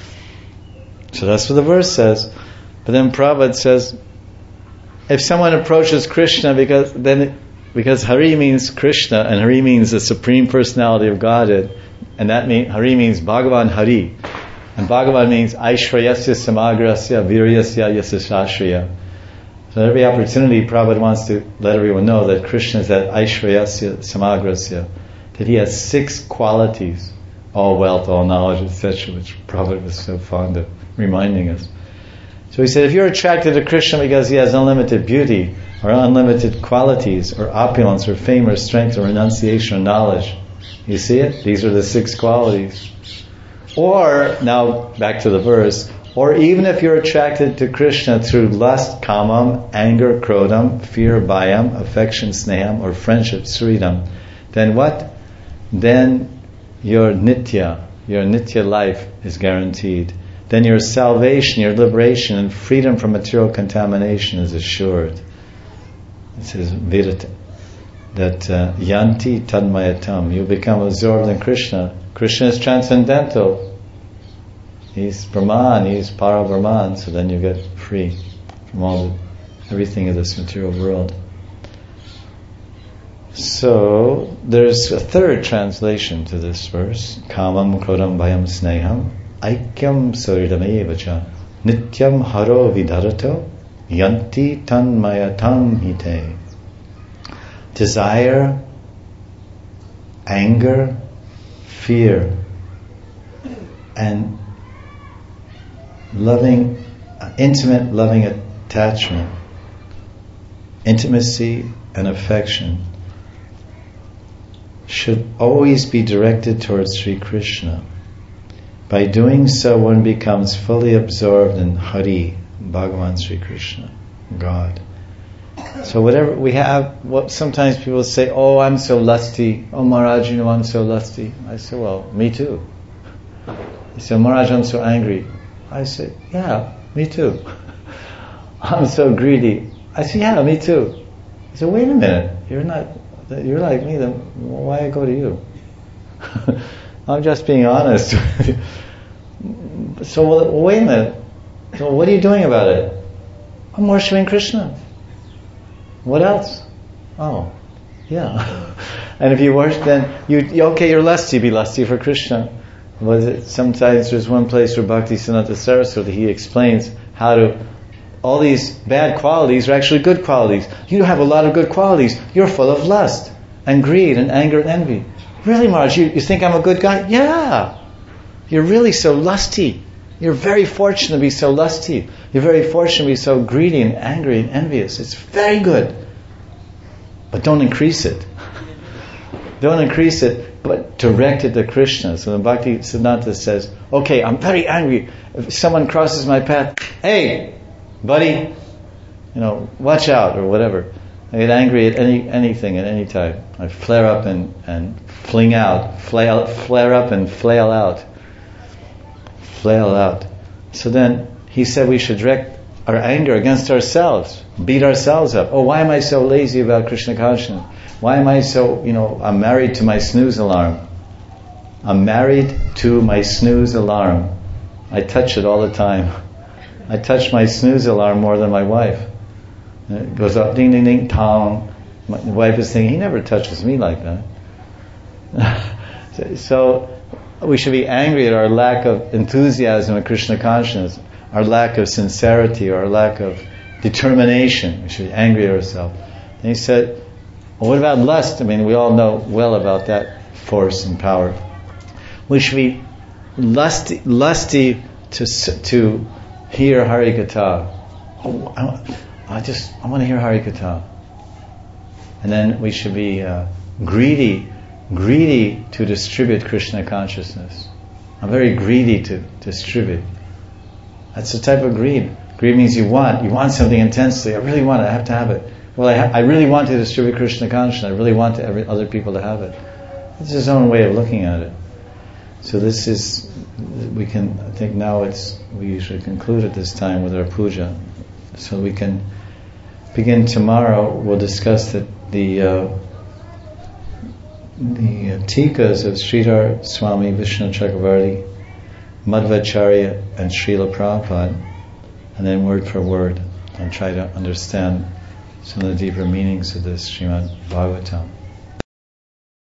So that's what the verse says. But then Prabhupada says, if someone approaches Krishna because Hari means Krishna and Hari means the Supreme Personality of Godhead, and that means Hari means Bhagavan Hari. And Bhagavan means Aishrayasya Samagrasya Viryasya Yasashashriya. So every opportunity Prabhupada wants to let everyone know that Krishna is that Aishrayasya Samagrasya, that he has 6 qualities, all wealth, all knowledge, etc., which Prabhupada was so fond of reminding us. So he said, if you're attracted to Krishna because he has unlimited beauty, or unlimited qualities, or opulence, or fame, or strength, or renunciation, or knowledge, you see it? These are the 6 qualities. Or, now back to the verse, Or even if you're attracted to Krishna through lust, kamam, anger, krodam, fear, bhayam, affection, sneham, or friendship, sridam, then what? Then your nitya life is guaranteed. Then your salvation, your liberation, and freedom from material contamination is assured. It says Virata, that yanti tadmayatam, you become absorbed in Krishna. Krishna is transcendental. He's Brahman, he's Para Brahman, so then you get free from everything of this material world. So there's a third translation to this verse: Kamam krodam bhayam sneham aikyam saridamayevacha nityam haro vidharato yanti tanmayatam hite. Desire, anger, fear, and intimate loving attachment, intimacy and affection should always be directed towards Sri Krishna. By doing so, one becomes fully absorbed in Hari, Bhagavan Sri Krishna, God. So whatever we have, sometimes people say, oh, I'm so lusty. Oh, Maharaj, I'm so lusty. I say, well, me too. They say, Maharaj, I'm so angry. I say, yeah, me too. I'm so greedy. I say, yeah, me too. I say, wait a minute, you're like me, then why go to you? I'm just being honest. So wait a minute. So what are you doing about it? I'm worshiping Krishna. What else? Oh, yeah. And if you worship, then you're lusty. Be lusty for Krishna. Sometimes there's one place where Bhaktisiddhanta Saraswati, he explains how to, all these bad qualities are actually good qualities. You have a lot of good qualities. You're full of lust and greed and anger and envy. Really, Maharaj, you think I'm a good guy? Yeah. You're really so lusty. You're very fortunate to be so lusty. You're very fortunate to be so greedy and angry and envious. It's very good. But don't increase it. Don't increase it, but direct it to Krishna. So the Bhaktisiddhanta says, okay, I'm very angry. If someone crosses my path, hey, buddy, watch out, or whatever. I get angry at anything at any time. I flare up and fling out, flare up and flail out. Flail out. So then he said we should direct our anger against ourselves, beat ourselves up. Oh, why am I so lazy about Krishna consciousness? Why am I so, I'm married to my snooze alarm. I'm married to my snooze alarm. I touch it all the time. I touch my snooze alarm more than my wife. It goes up, ding, ding, ding, tong. My wife is thinking, he never touches me like that. So we should be angry at our lack of enthusiasm at Krishna consciousness, our lack of sincerity, or our lack of determination. We should be angry at ourselves. And he said, well, what about lust? I mean, we all know well about that force and power. We should be lusty to hear Hari Katha. Oh, I want to hear Hari Katha. And then we should be greedy to distribute Krishna consciousness. I'm very greedy to distribute. That's the type of greed. Greed means you want something intensely. I really want it. I have to have it. Well, I really want to distribute Krishna consciousness. I really want other people to have it. It's his own way of looking at it. So this is, I think now we usually conclude at this time with our puja. So we can begin tomorrow. We'll discuss the tikas of Sridhar Swami, Vishnu Chakravarti, Madhvacharya, and Srila Prabhupada, and then word for word, and try to understand some of the deeper meanings of this Srimad Bhagavatam.